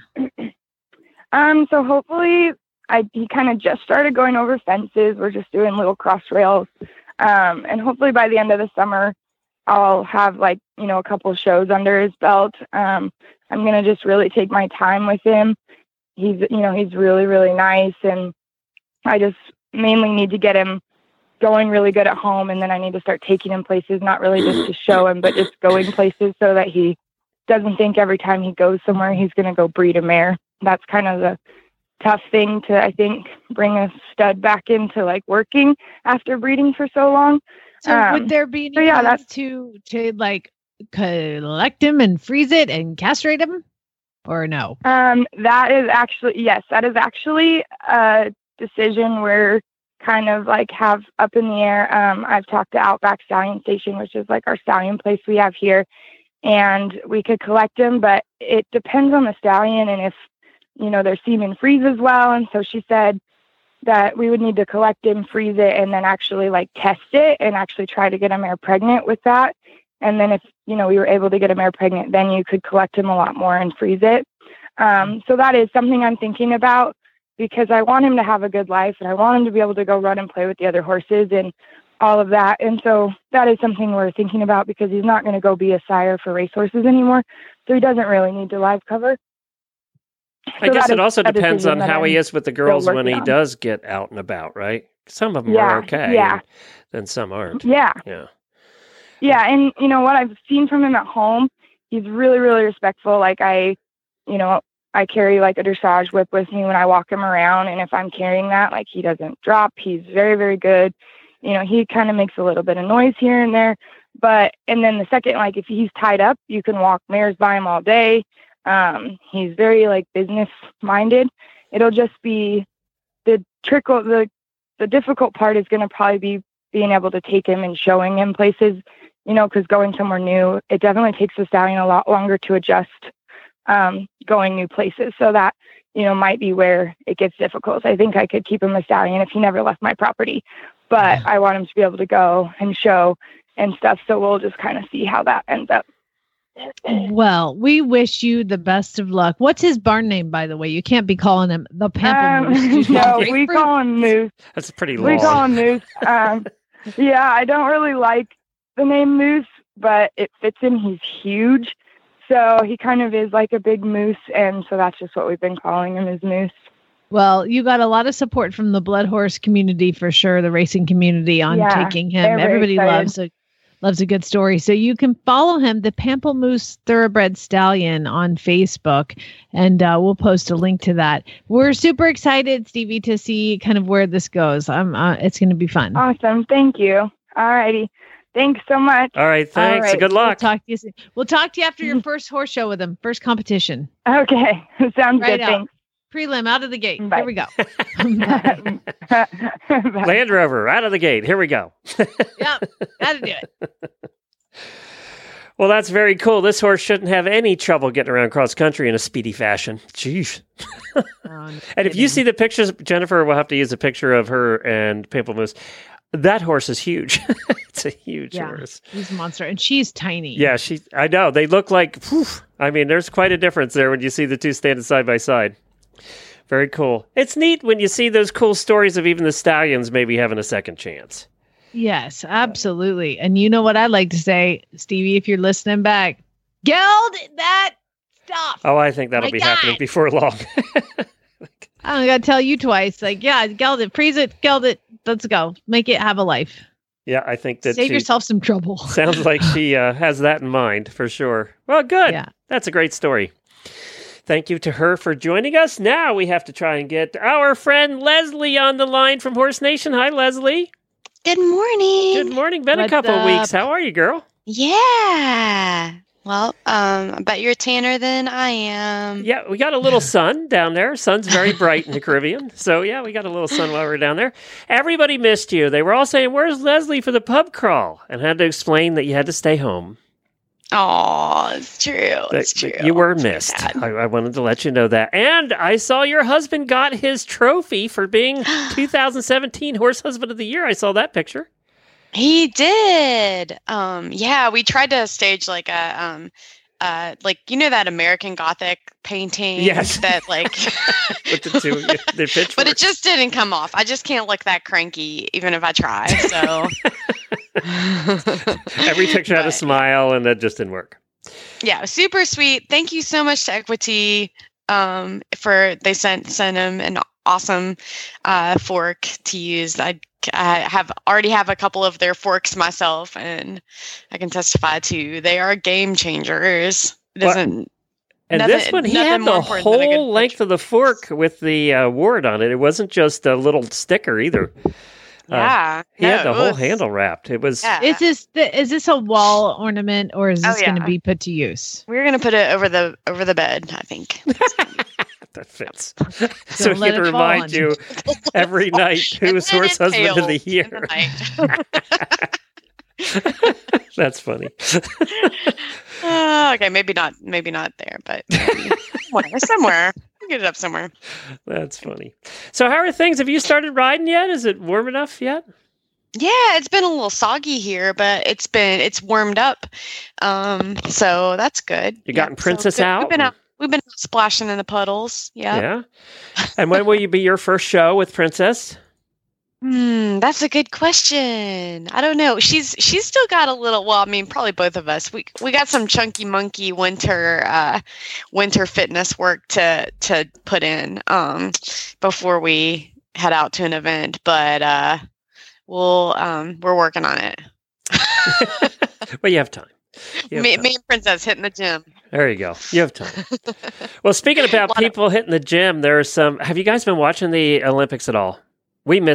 Um, so hopefully I, he kind of just started going over fences. We're just doing little cross rails. Um, and hopefully by the end of the summer, I'll have like, you know, a couple shows under his belt. Um, I'm going to just really take my time with him. He's, you know, he's really, really nice. And I just mainly need to get him going really good at home. And then I need to start taking him places, not really just to show him, but just going places so that he doesn't think every time he goes somewhere, he's going to go breed a mare. That's kind of the tough thing to, I think, bring a stud back into like working after breeding for so long.
So,
Um,
would there be any
so yeah,
plans
that's-
to to like collect him and freeze it and castrate him, or no?
Um, that is actually, yes, that is actually a decision we're kind of like have up in the air. Um, I've talked to Outback Stallion Station, which is like our stallion place we have here, and we could collect him, but it depends on the stallion and if, you know, their semen freezes well. And so she said that we would need to collect him, freeze it, and then actually like test it and actually try to get a mare pregnant with that. And then if, you know, we were able to get a mare pregnant, then you could collect him a lot more and freeze it. Um, so that is something I'm thinking about because I want him to have a good life and I want him to be able to go run and play with the other horses and all of that. And so that is something we're thinking about because he's not going to go be a sire for racehorses anymore. So he doesn't really need to live cover.
I
So
guess
that
it
is
also
a
depends
decision
on
that
how
I'm
he is with the
still
girls when
working
he
on.
does get out and about, right? Some of them
Yeah,
are okay.
yeah.
and then some aren't.
Yeah.
Yeah.
Yeah, and you know what I've seen from him at home, he's really, really respectful. Like I, you know, I carry like a dressage whip with me when I walk him around, and if I'm carrying that, like he doesn't drop. He's very, very good. you know, he kind of makes a little bit of noise here and there. But, and then the second, like if he's tied up, you can walk mares by him all day. Um, he's very like business minded. It'll just be the trickle, the, the difficult part is going to probably be being able to take him and showing him places, you know, because going somewhere new, it definitely takes the stallion a lot longer to adjust um, going new places. So that, you know, might be where it gets difficult. I think I could keep him a stallion if he never left my property, but I want him to be able to go and show and stuff. So we'll just kind of see how that ends up.
Well, we wish you the best of luck. What's his barn name, by the way? You can't be calling him the Pamplemousse.
Um, no, we call him Moose.
That's pretty long.
We call him Moose. Um, yeah, I don't really like the name Moose, but it fits him. He's huge. So he kind of is like a big moose. And so that's just what we've been calling him, is Moose.
Well, you got a lot of support from the blood horse community for sure, the racing community on
Yeah,
taking him.
they're very
Everybody
excited.
loves a loves a good story. So you can follow him, the Pamplemousse Thoroughbred Stallion, on Facebook, and uh, we'll post a link to that. We're super excited, Stevie, to see kind of where this goes. I'm, uh, it's going to be fun.
Awesome. Thank you. All righty. Thanks so much.
All right. Thanks.
All right,
Good luck.
We'll talk to you soon. We'll talk to you after your first horse show with him, first competition.
Okay. Sounds
Right
good.
out.
Thanks.
Prelim out of the gate.
Bye.
Here we go.
Land Rover out of the gate. Here we go.
Yep. Got to do it.
Well, that's very cool. This horse shouldn't have any trouble getting around cross country in a speedy fashion. Jeez.
Oh,
And if you see the pictures, Jennifer will have to use a picture of her and Pamplemousse. That horse is huge. It's a huge
Yeah,
horse.
he's a monster, and she's tiny.
Yeah, she. I know. They look like, whew, I mean, there's quite a difference there when you see the two standing side by side. Very cool. It's neat when you see those cool stories of even the stallions maybe having a second chance.
Yes, absolutely. And you know what I'd like to say, Stevie, if you're listening back, geld that stuff.
Oh, I think that'll
My
be
God.
happening before long.
I don't got to tell you twice. Like, yeah, geld it, freeze it, geld it. Let's go. Make it have a life.
Yeah, I think that
Save
she
yourself some trouble.
sounds like she uh, has that in mind for sure. Well, good.
Yeah.
That's a great story. Thank you to her for joining us. Now we have to try and get our friend Leslie on the line from Horse Nation. Hi, Leslie.
Good morning.
Good morning. Been
What's
a couple
up?
weeks. How are you, girl?
Yeah. Well, um, I bet you're tanner than I am.
Yeah, we got a little sun down there. Sun's very bright in the Caribbean. So, yeah, we got a little sun while we were down there. Everybody missed you. They were all saying, where's Leslie for the pub crawl? And had to explain that you had to stay home.
Oh, it's true.
That-
It's true.
that You were missed. I, I wanted to let you know that. And I saw your husband got his trophy for being two thousand seventeen Horse Husband of the Year. I saw that picture.
He did. Um, yeah, we tried to stage like a um uh like you know that American Gothic painting
Yes.
that like
With the two, the pitchforks.
but it just didn't come off. I just can't look that cranky even if I try. So
Every picture had a smile, and that just didn't work.
yeah, super sweet. Thank you so much to Equity um for they sent sent him an awesome uh fork to use. I I have already have a couple of their forks myself, and I can testify to they are game changers. It
Well,
doesn't.
And
nothing-
this one, he
nothing
had
more
the
important than a good
whole length of the fork with the uh, word on it. It wasn't just a little sticker either. Uh,
Yeah,
he had
no,
the
it
whole
was-
handle wrapped. It was.
Yeah.
Is this the, is this a wall ornament, or is
Oh,
this going to
yeah.
be put to use?
We're gonna put it over the over the bed. I think.
That fits. so he
let
can
it fall
remind
on
you every night who's
then
Horse
it
Husband of the
fails
Year. That's funny.
Uh, okay, maybe not. Maybe not there, but maybe somewhere. somewhere. We'll get it up somewhere.
That's funny. So, how are things? Have you started riding yet? Is it warm enough yet?
Yeah, it's been a little soggy here, but it's been it's warmed up, um, so that's good.
You gotten
Yeah, so
Princess
good.
out?
We've been out. We've been splashing in the puddles. Yeah.
Yeah. And when will you be your first show with Princess?
Hmm, that's a good question. I don't know. She's she's still got a little. Well, I mean, probably both of us. We we got some chunky monkey winter uh, winter fitness work to to put in um, before we head out to an event. But uh, we'll um, we're working on it.
Well, you have time. You have
Me,
time.
me and Princess hitting the gym.
There you go. You have time. Well, speaking about people hitting the gym, there are some. Have you guys been watching the Olympics at all? We missed it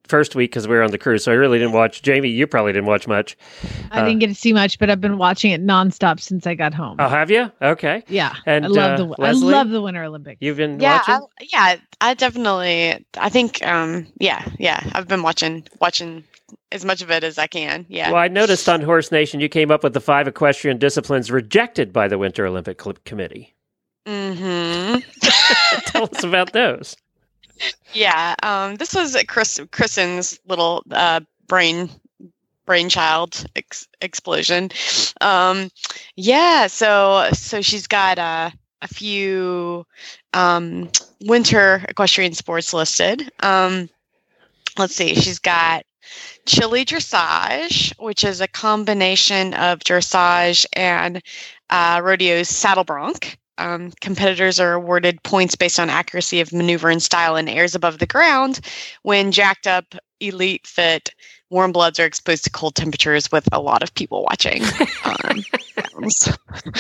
first week because we were on the cruise, so I really didn't watch. Jamie, you probably didn't watch much.
I
Uh,
didn't get to see much, but I've been watching it nonstop since I got home.
Oh, have you? Okay.
Yeah,
And
I love
uh,
the
Leslie,
I love the Winter Olympics.
You've been
Yeah,
watching?
I, yeah, I definitely. I think, um, yeah, yeah, I've been watching, watching as much of it as I can. Yeah.
Well, I noticed on Horse Nation you came up with the five equestrian disciplines rejected by the Winter Olympic Cl- Committee.
Mm-hmm.
Tell us about those.
Yeah, um, this was Chris Kristen's little uh, brain brainchild ex- explosion. Um, yeah, so so she's got uh, a few um, winter equestrian sports listed. Um, let's see, she's got Chili Dressage, which is a combination of dressage and uh, rodeo's saddle bronc. Um, competitors are awarded points based on accuracy of maneuver and style in airs above the ground when jacked up, elite fit, warm bloods are exposed to cold temperatures with a lot of people watching. Um, sounds,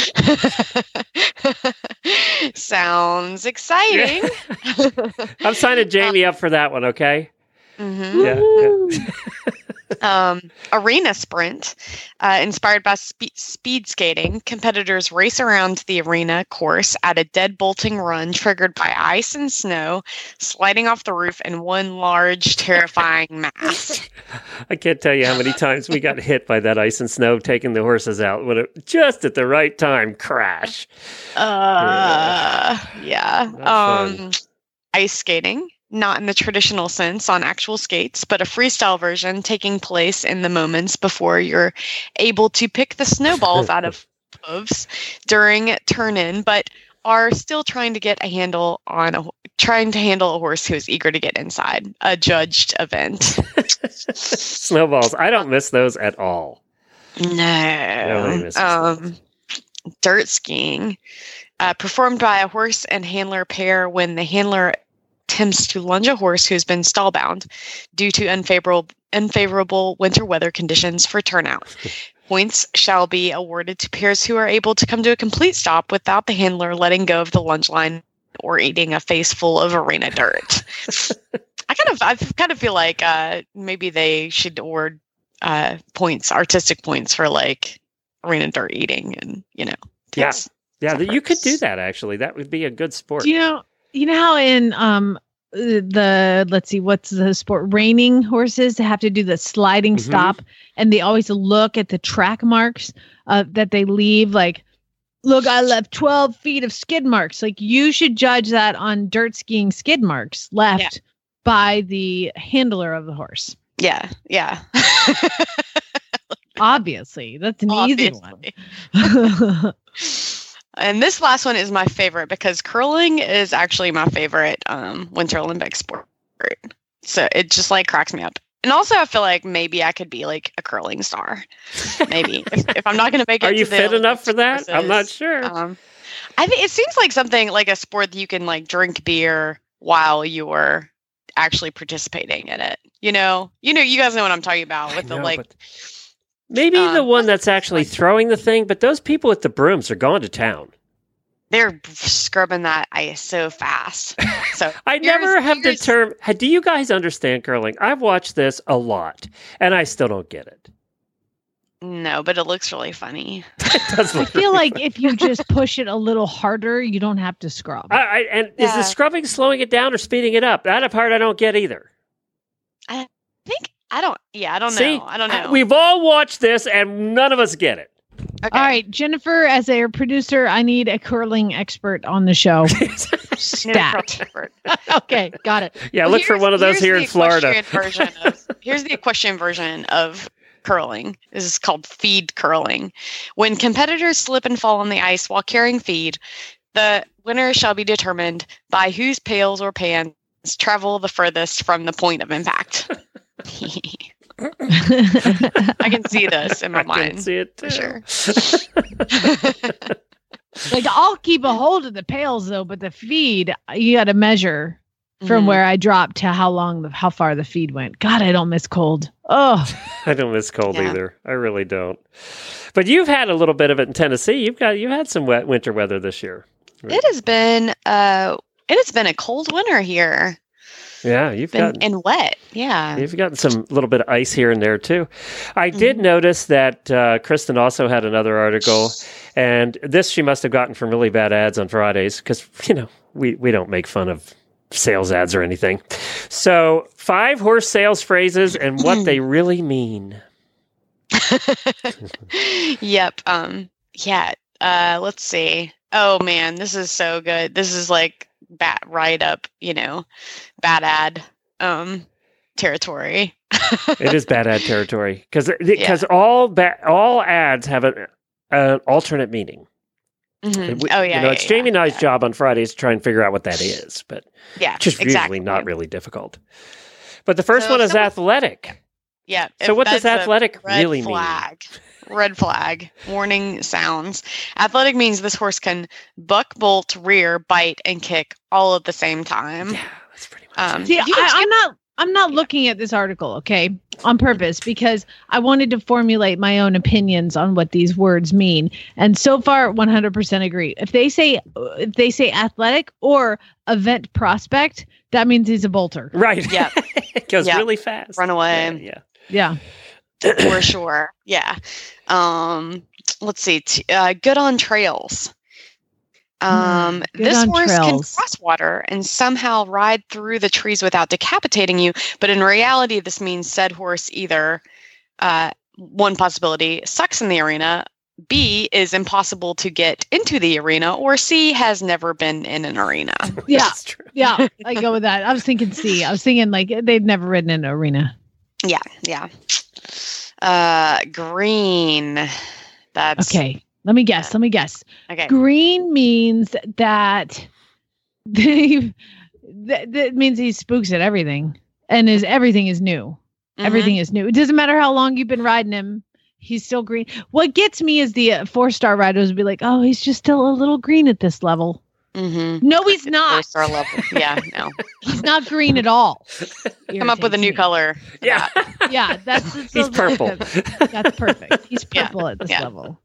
sounds exciting.
I'm signing Jamie up for that one, okay?
Mm-hmm.
Yeah. yeah.
um, arena sprint, uh, inspired by spe- speed skating. Competitors race around the arena course at a dead-bolting run triggered by ice and snow, sliding off the roof in one large, terrifying mass.
I can't tell you how many times we got hit by that ice and snow taking the horses out when it just at the right time crash.
Uh, yeah.
Not
Um,
fun.
ice skating. Not in the traditional sense on actual skates, but a freestyle version taking place in the moments before you're able to pick the snowballs out of hooves during turn-in, but are still trying to get a handle on a trying to handle a horse who is eager to get inside. A judged event.
Snowballs. I don't miss those at all. Nobody
No.
misses
Um, dirt skiing, uh, performed by a horse and handler pair when the handler attempts to lunge a horse who has been stall-bound due to unfavorable unfavorable winter weather conditions for turnout. Points shall be awarded to pairs who are able to come to a complete stop without the handler letting go of the lunge line or eating a face full of arena dirt. I kind of, I kind of feel like uh, maybe they should award uh, points, artistic points for like arena dirt eating, and you know,
Yeah.
takes-
Yeah, that you could do that, actually. That would be a good sport.
Do you know? You know how in um the let's see, what's the sport? Reining horses have to do the sliding
Mhm.
stop, and they always look at the track marks uh, that they leave. Like, look, I left twelve feet of skid marks. Like, you should judge that on dirt skiing skid marks left
Yeah.
by the handler of the horse.
yeah, yeah.
Obviously, that's an easy one.
And this last one is my favorite because curling is actually my favorite um, Winter Olympic sport. So it just like cracks me up. And also, I feel like maybe I could be like a curling star. Maybe if, if I'm not going to make it.
Are
to
you
the
fit enough for that?
Olympics
I'm not
courses,
sure.
Um, I think it seems like something like a sport that you can like drink beer while you're actually participating in it. You know, you know, you guys know what I'm talking about with the
know,
like.
but- Maybe
Um,
the one that's actually throwing the thing, but those people with the brooms are gone to town.
They're scrubbing that ice so fast. So
I never have determined. Do you guys understand curling? I've watched this a lot, and I still don't get it.
No, but it looks really funny.
Does
I
look
feel
really
like if you just push it a little harder, you don't have to scrub.
I, I, and is
Yeah.
the scrubbing slowing it down or speeding it up? That part I don't get either.
I think I don't. Yeah, I don't
See,
know. I don't know.
We've all watched this, and none of us get it.
Okay.
All right, Jennifer, as a producer, I need a curling expert on the show. Stat. Okay, got it.
Yeah,
Well,
look for
here's-
one of those
here's
here
the
in Florida.
equestrian version of, here's the equestrian version of curling. This is called feed curling. When competitors slip and fall on the ice while carrying feed, the winner shall be determined by whose pails or pans travel the furthest from the point of impact. I can see this in my
I can
mind.
see it
for
too.
sure.
Like, I'll keep a hold of the pails though, but the feed you got to measure from
Mhm.
where I dropped to how long, the, how far the feed went. God, I don't miss cold. Oh,
I don't miss cold
Yeah.
either. I really don't. But you've had a little bit of it in Tennessee. You've got you had some wet winter weather this year.
It has been uh it has been a cold winter here.
Yeah, you've
and,
got
and wet. Yeah.
You've gotten some little bit of ice here and there too. I did
Mm-hmm.
notice that uh, Kristen also had another article, and this she must have gotten from really bad ads on Fridays because you know we we don't make fun of sales ads or anything. So five horse sales phrases and what they really mean.
Yep. Um. Yeah. Uh. Let's see. Oh man, this is so good. This is like bat right up, you know, bad ad um territory.
It is bad ad territory because because all ba- all ads have an, an alternate meaning.
Mhm.
We-
Oh yeah.
you know,
yeah,
it's
yeah,
Jamie and I's
yeah.
job on Fridays to try and figure out what that is, but
Yeah,
just
exactly.
usually not really difficult. But the first
So
one is
someone-
athletic.
Yeah.
So
if
what does
that's a
athletic
red
really
flag. Red flag. Warning sounds. Athletic means this horse can buck, bolt, rear, bite, and kick all at the same time. Yeah,
that's pretty much.
Um,
See,
you
I,
can
I'm not. I'm not looking at this article, okay, on purpose because I wanted to formulate my own opinions on what these words mean. And so far, one hundred percent agree. If they say if they say athletic or event prospect, that means he's a bolter.
Right.
Yeah.
It goes
Yeah.
really fast.
Run away.
Yeah.
Yeah.
For sure. Yeah. Um, let's see. T- uh, good on trails. Um,
good
this
on
horse can
trails.
cross water and somehow ride through the trees without decapitating you. But in reality, this means said horse either, uh, one possibility, sucks in the arena, B, is impossible to get into the arena, or C, has never been in an arena.
Yeah. Yeah. I go with that. I was thinking C. I was thinking like they've never ridden in an arena.
Yeah, yeah. Uh, green. That's
Okay. Let me guess. Let me guess.
Okay.
Green means that they that, that means he spooks at everything and is everything is new. Everything is new. It doesn't matter how long you've been riding him. He's still green. What gets me is the uh, four-star riders would be like, "Oh, he's just still a little green at this level."
Mm-hmm.
No, he's not.
Four-star level. Yeah, no.
He's not green at all.
Come up with a new color.
Yeah.
Yeah, that's, that's
He's purple.
That's perfect. He's
Yeah.
purple at this
Yeah.
level.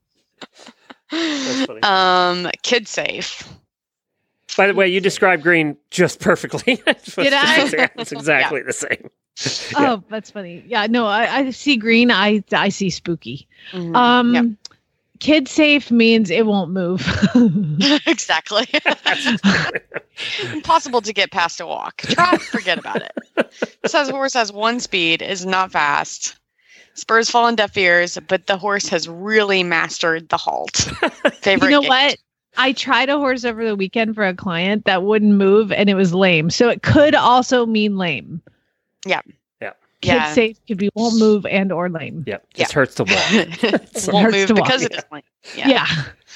Um, kid safe.
By the way, you described green just perfectly.
Did I?
It's exactly the same.
Oh, that's funny. Yeah, no, I, I see green. I I see spooky.
Mhm.
Um,
Yep.
kid safe means it won't move.
Exactly. Impossible to get past a walk. Try, forget about it. Says horse has one speed, is not fast. Spurs fall on deaf ears, but the horse has really mastered the halt. Favorite
You know
gait.
what? I tried a horse over the weekend for a client that wouldn't move, and it was lame. So it could also mean lame.
Yeah.
Yeah.
Kid
Yeah.
safe could be won't move and or lame.
Yep. Just hurts to walk.
Won't
hurts
move
to walk.
because it is lame.
Yeah.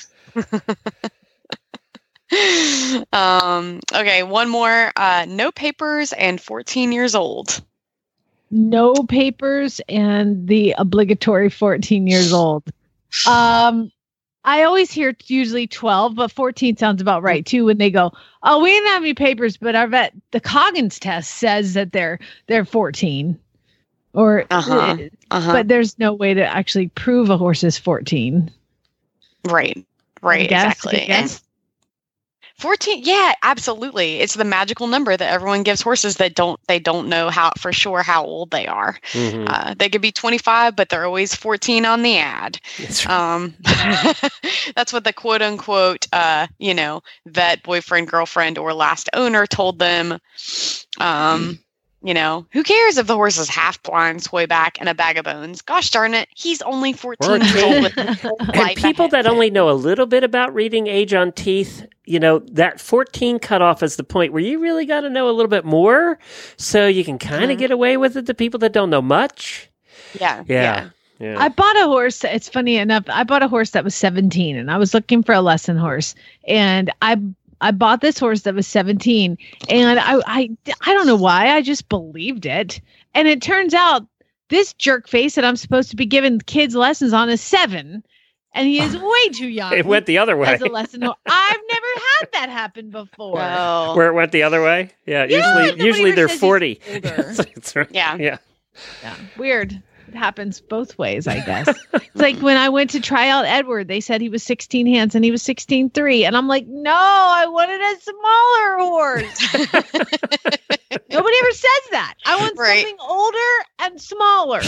Um, okay, one more. Uh, no papers and fourteen years old.
No papers and the obligatory fourteen years old. Um, I always hear it's usually twelve, but fourteen sounds about right too. When they go, "Oh, we didn't have any papers, but our vet, the Coggins test says that they're they're fourteen," or
Uh-huh. Uh-huh.
but there's no way to actually prove a horse is fourteen.
Right. Right.
Guess,
Exactly.
guess.
And fourteen. Yeah, absolutely. It's the magical number that everyone gives horses that don't they don't know how for sure how old they are.
Mhm.
Uh, they could be twenty-five, but they're always fourteen on the ad.
That's right.
Um, that's what the quote unquote, uh, you know, vet, boyfriend, girlfriend, or last owner told them. Um, you know, who cares if the horse is half blind, sway back, and a bag of bones? Gosh darn it, he's only fourteen years old with a full
And
life
people
ahead.
that only know a little bit about reading age on teeth, you know, that fourteen cutoff is the point where you really got to know a little bit more so you can kind of
Mhm.
get away with it. The people that don't know much.
Yeah.
Yeah. Yeah.
I bought a horse. It's funny enough. I bought a horse that was seventeen, and I was looking for a lesson horse, and I. I bought this horse that was seventeen, and I, I, I don't know why. I just believed it. And it turns out this jerk face that I'm supposed to be giving kids lessons on is seven, and he is way too young.
It went the other way.
As a lesson horse. I've never had that happen before.
Oh.
Where it went the other way? Yeah,
Yeah,
usually
nobody
usually
ever
they're
says he's
forty.
older.
It's right.
Yeah.
Yeah.
Yeah, weird. It happens both ways, I guess. It's like when I went to try out Edward, they said he was sixteen hands and he was sixteen three. And I'm like, no, I wanted a smaller horse. Nobody ever says that. I want
Right.
something older and smaller.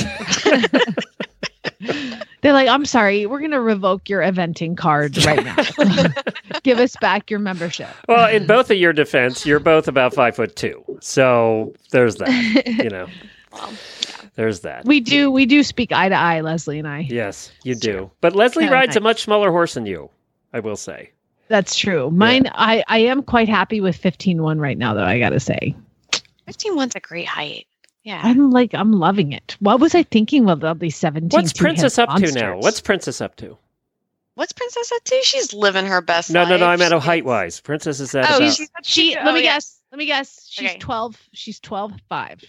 They're like, I'm sorry, we're going to revoke your eventing card right now. Give us back your membership.
Well, in both of your defense, you're both about five foot two. So there's that, you know.
Well,
There's that.
We do we do speak eye to eye, Leslie and I.
Yes, you do. But Leslie
Kinda
rides a
nice.
much smaller horse than you, I will say.
That's true. Mine, I, I am quite happy with fifteen one right now, though, I got to say.
fifteen one's a great height. Yeah.
I'm like, I'm loving it. What was I thinking of all these seventeen
What's Princess up to now? What's Princess up to?
What's Princess up to? She's living her best
No,
life.
no, no, I meant height wise. Princess is at
Oh,
about...
she's, she,
Oh,
let me
yeah.
guess. Let me guess. She's
Okay.
twelve. She's twelve five.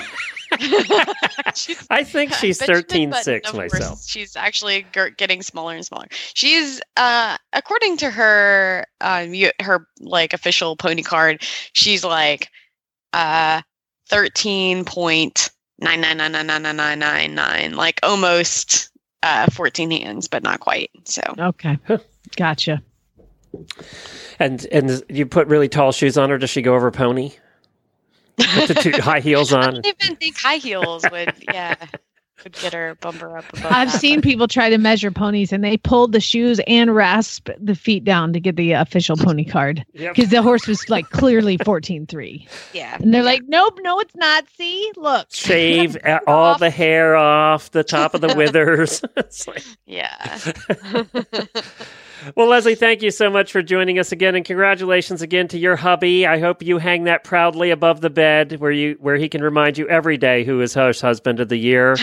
I think she's
I bet you did,
thirteen
but
six
of course,
myself.
She's actually g- getting smaller and smaller. She's, uh, according to her, uh, you, her like official pony card, she's like, uh, thirteen point nine nine nine nine nine nine nine nine nine, like almost, uh, fourteen hands, but not quite. So
Okay. Gotcha.
And and you put really tall shoes on her. Does she go over pony? Put the two high heels
I
on.
don't even think high heels would, yeah, would get her bumper up above
I've
that.
seen people try to measure ponies and they pulled the shoes and rasp the feet down to get the official pony card
Yep.
because the horse was like clearly fourteen three.
Yeah.
And they're like, nope, no, it's not. See, look.
Shave a- all the hair off the top of the withers. It's like-
Yeah.
Well, Leslie, thank you so much for joining us again, and congratulations again to your hubby. I hope you hang that proudly above the bed where you where he can remind you every day who is his husband of the year.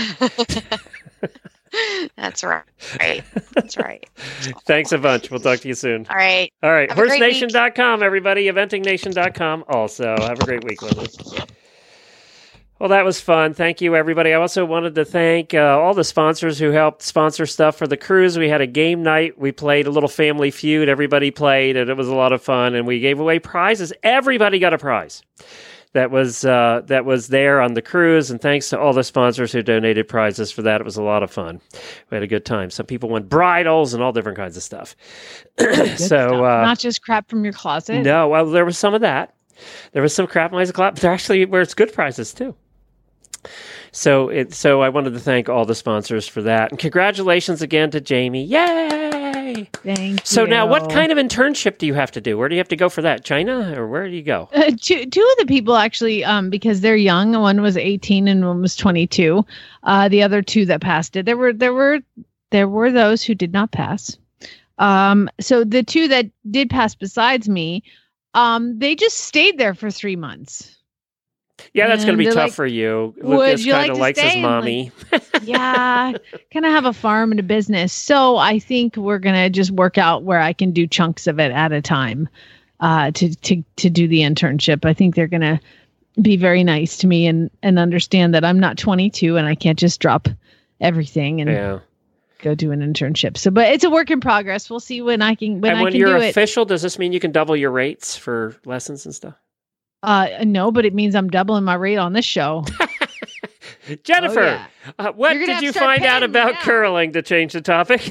That's right. Right. That's right.
Thanks a bunch. We'll talk to you soon.
All right.
All right.
Have a
horse
great
nation dot com, everybody. eventing nation dot com also. Have a great week, Leslie. Well, that was fun. Thank you, everybody. I also wanted to thank uh, all the sponsors who helped sponsor stuff for the cruise. We had a game night. We played a little Family Feud. Everybody played, and it was a lot of fun. And we gave away prizes. Everybody got a prize that was uh, that was there on the cruise. And thanks to all the sponsors who donated prizes for that. It was a lot of fun. We had a good time. Some people won bridles and all different kinds of stuff.
Good
so
stuff.
uh,
Not just crap from your closet.
no, well, there was some of that. There was some crap in my closet, but there actually were it's good prizes too. So it so I wanted to thank all the sponsors for that. And congratulations again to Jamie. Yay!
Thank
So
you.
now what kind of internship do you have to do? Where do you have to go for that? China or where do you go?
Uh, two, two of the people actually, um, because they're young. One was eighteen and one was twenty-two. Uh, the other two that passed it, there were there were there were those who did not pass. Um, so the two that did pass besides me, um, they just stayed there for three months.
Yeah, that's going to
And
be
they're
tough
like,
for you.
"Would
Lucas
you
kind
like
of
to
likes his
stay?" And, like,
mommy.
Yeah, kind of have a farm and a business. So I think we're gonna just work out where I can do chunks of it at a time uh, to to to do the internship. I think they're gonna be very nice to me and and understand that I'm not twenty-two and I can't just drop everything and
Yeah.
go do an internship. So, but it's a work in progress. We'll see when I can when
And
I
when
can
you're
do it.
official, does this mean you can double your rates for lessons and stuff?
Uh, no, but it means I'm doubling my rate on this show.
Jennifer,
Oh, yeah.
uh, what
You're gonna
did
have
you
to start
find out
paying me
about
now.
curling to change the topic?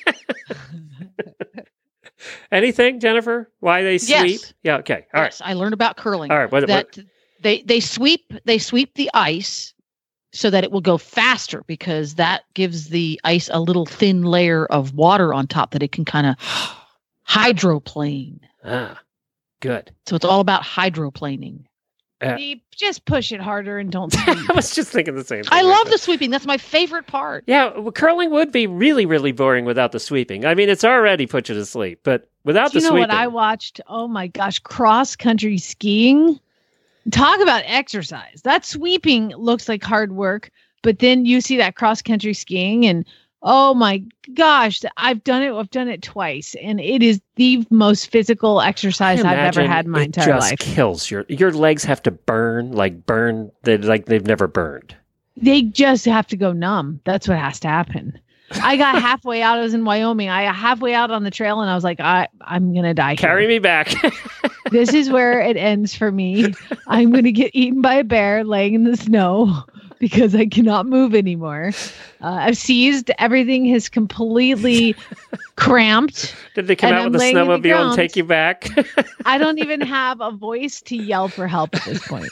Anything, Jennifer? Why they
Yes.
sweep? Yeah, okay. All right.
Yes, I learned about curling.
All right, what-
that
what-
they they sweep they sweep the ice so that it will go faster because that gives the ice a little thin layer of water on top that it can kind of hydroplane.
Ah, good.
So it's all about hydroplaning.
Uh,
You just push it harder and don't sweep.
I was just thinking the same thing.
I
right
love
there.
the sweeping. That's my favorite part.
Yeah, well, curling would be really, really boring without the sweeping. I mean, it's already put you to sleep, but without
Do
the
you know
sweeping.
what I watched? Oh my gosh, cross country skiing. Talk about exercise. That sweeping looks like hard work, but then you see that cross country skiing and oh my gosh, I've done it. I've done it twice, and it is the most physical exercise
I
I've ever
imagine
had in my
it
entire
just
life.
kills your your legs have to burn like burn they like they've never burned.
They just have to go numb. That's what has to happen. I got halfway out. I was in Wyoming. I got halfway out on the trail, and I was like, I, I'm gonna die.
Carry
here.
me back.
This is where it ends for me. I'm gonna get eaten by a bear laying in the snow because I cannot move anymore. Uh, I've seized. Everything has completely cramped.
Did they come
and
out
I'm
with a
laying in the
snowmobile and
ground.
take you back?
I don't even have a voice to yell for help at this point.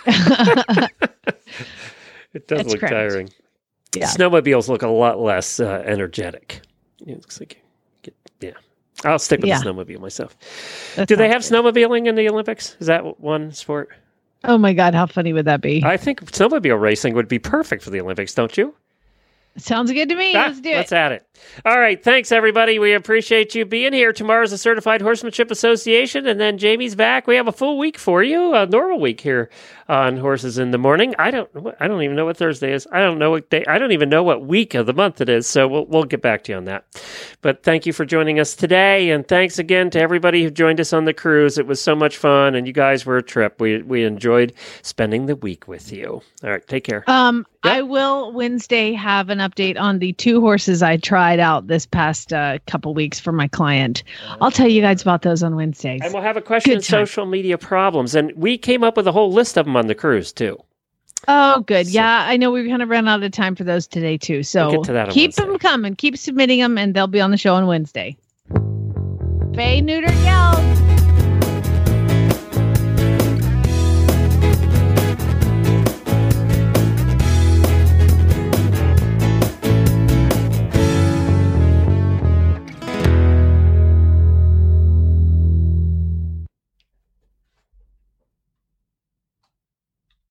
It does
It's
look
cramped.
tiring.
Yeah.
Snowmobiles look a lot less uh, energetic. It looks like, yeah. I'll stick with
Yeah.
the snowmobile myself.
That
Do they have
sounds
snowmobiling in the Olympics? Is that one sport?
Oh my God, how funny would that be?
I think snowmobile racing would be perfect for the Olympics, don't you?
Sounds good to me.
Ah,
Let's do it.
Let's add it. All right. Thanks, everybody. We appreciate you being here. Tomorrow's the Certified Horsemanship Association, and then Jamie's back. We have a full week for you, a normal week here on Horses in the Morning. I don't I don't even know what Thursday is. I don't know what day. I don't even know what week of the month it is, so we'll, we'll get back to you on that. But thank you for joining us today, and thanks again to everybody who joined us on the cruise. It was so much fun, and you guys were a trip. We, we enjoyed spending the week with you. All right. Take care.
Um, I will Wednesday have an update on the two horses I tried out this past uh, couple weeks for my client. I'll tell you guys about those on Wednesdays.
And we'll have a question on social media problems. And we came up with a whole list of them on the cruise, too.
Oh, good. Yeah, I know we kind of ran out of time for those today, too. So
We'll get to that on
keep them coming. Keep submitting them, and they'll be on the show on Wednesday. Spay, neuter, yell.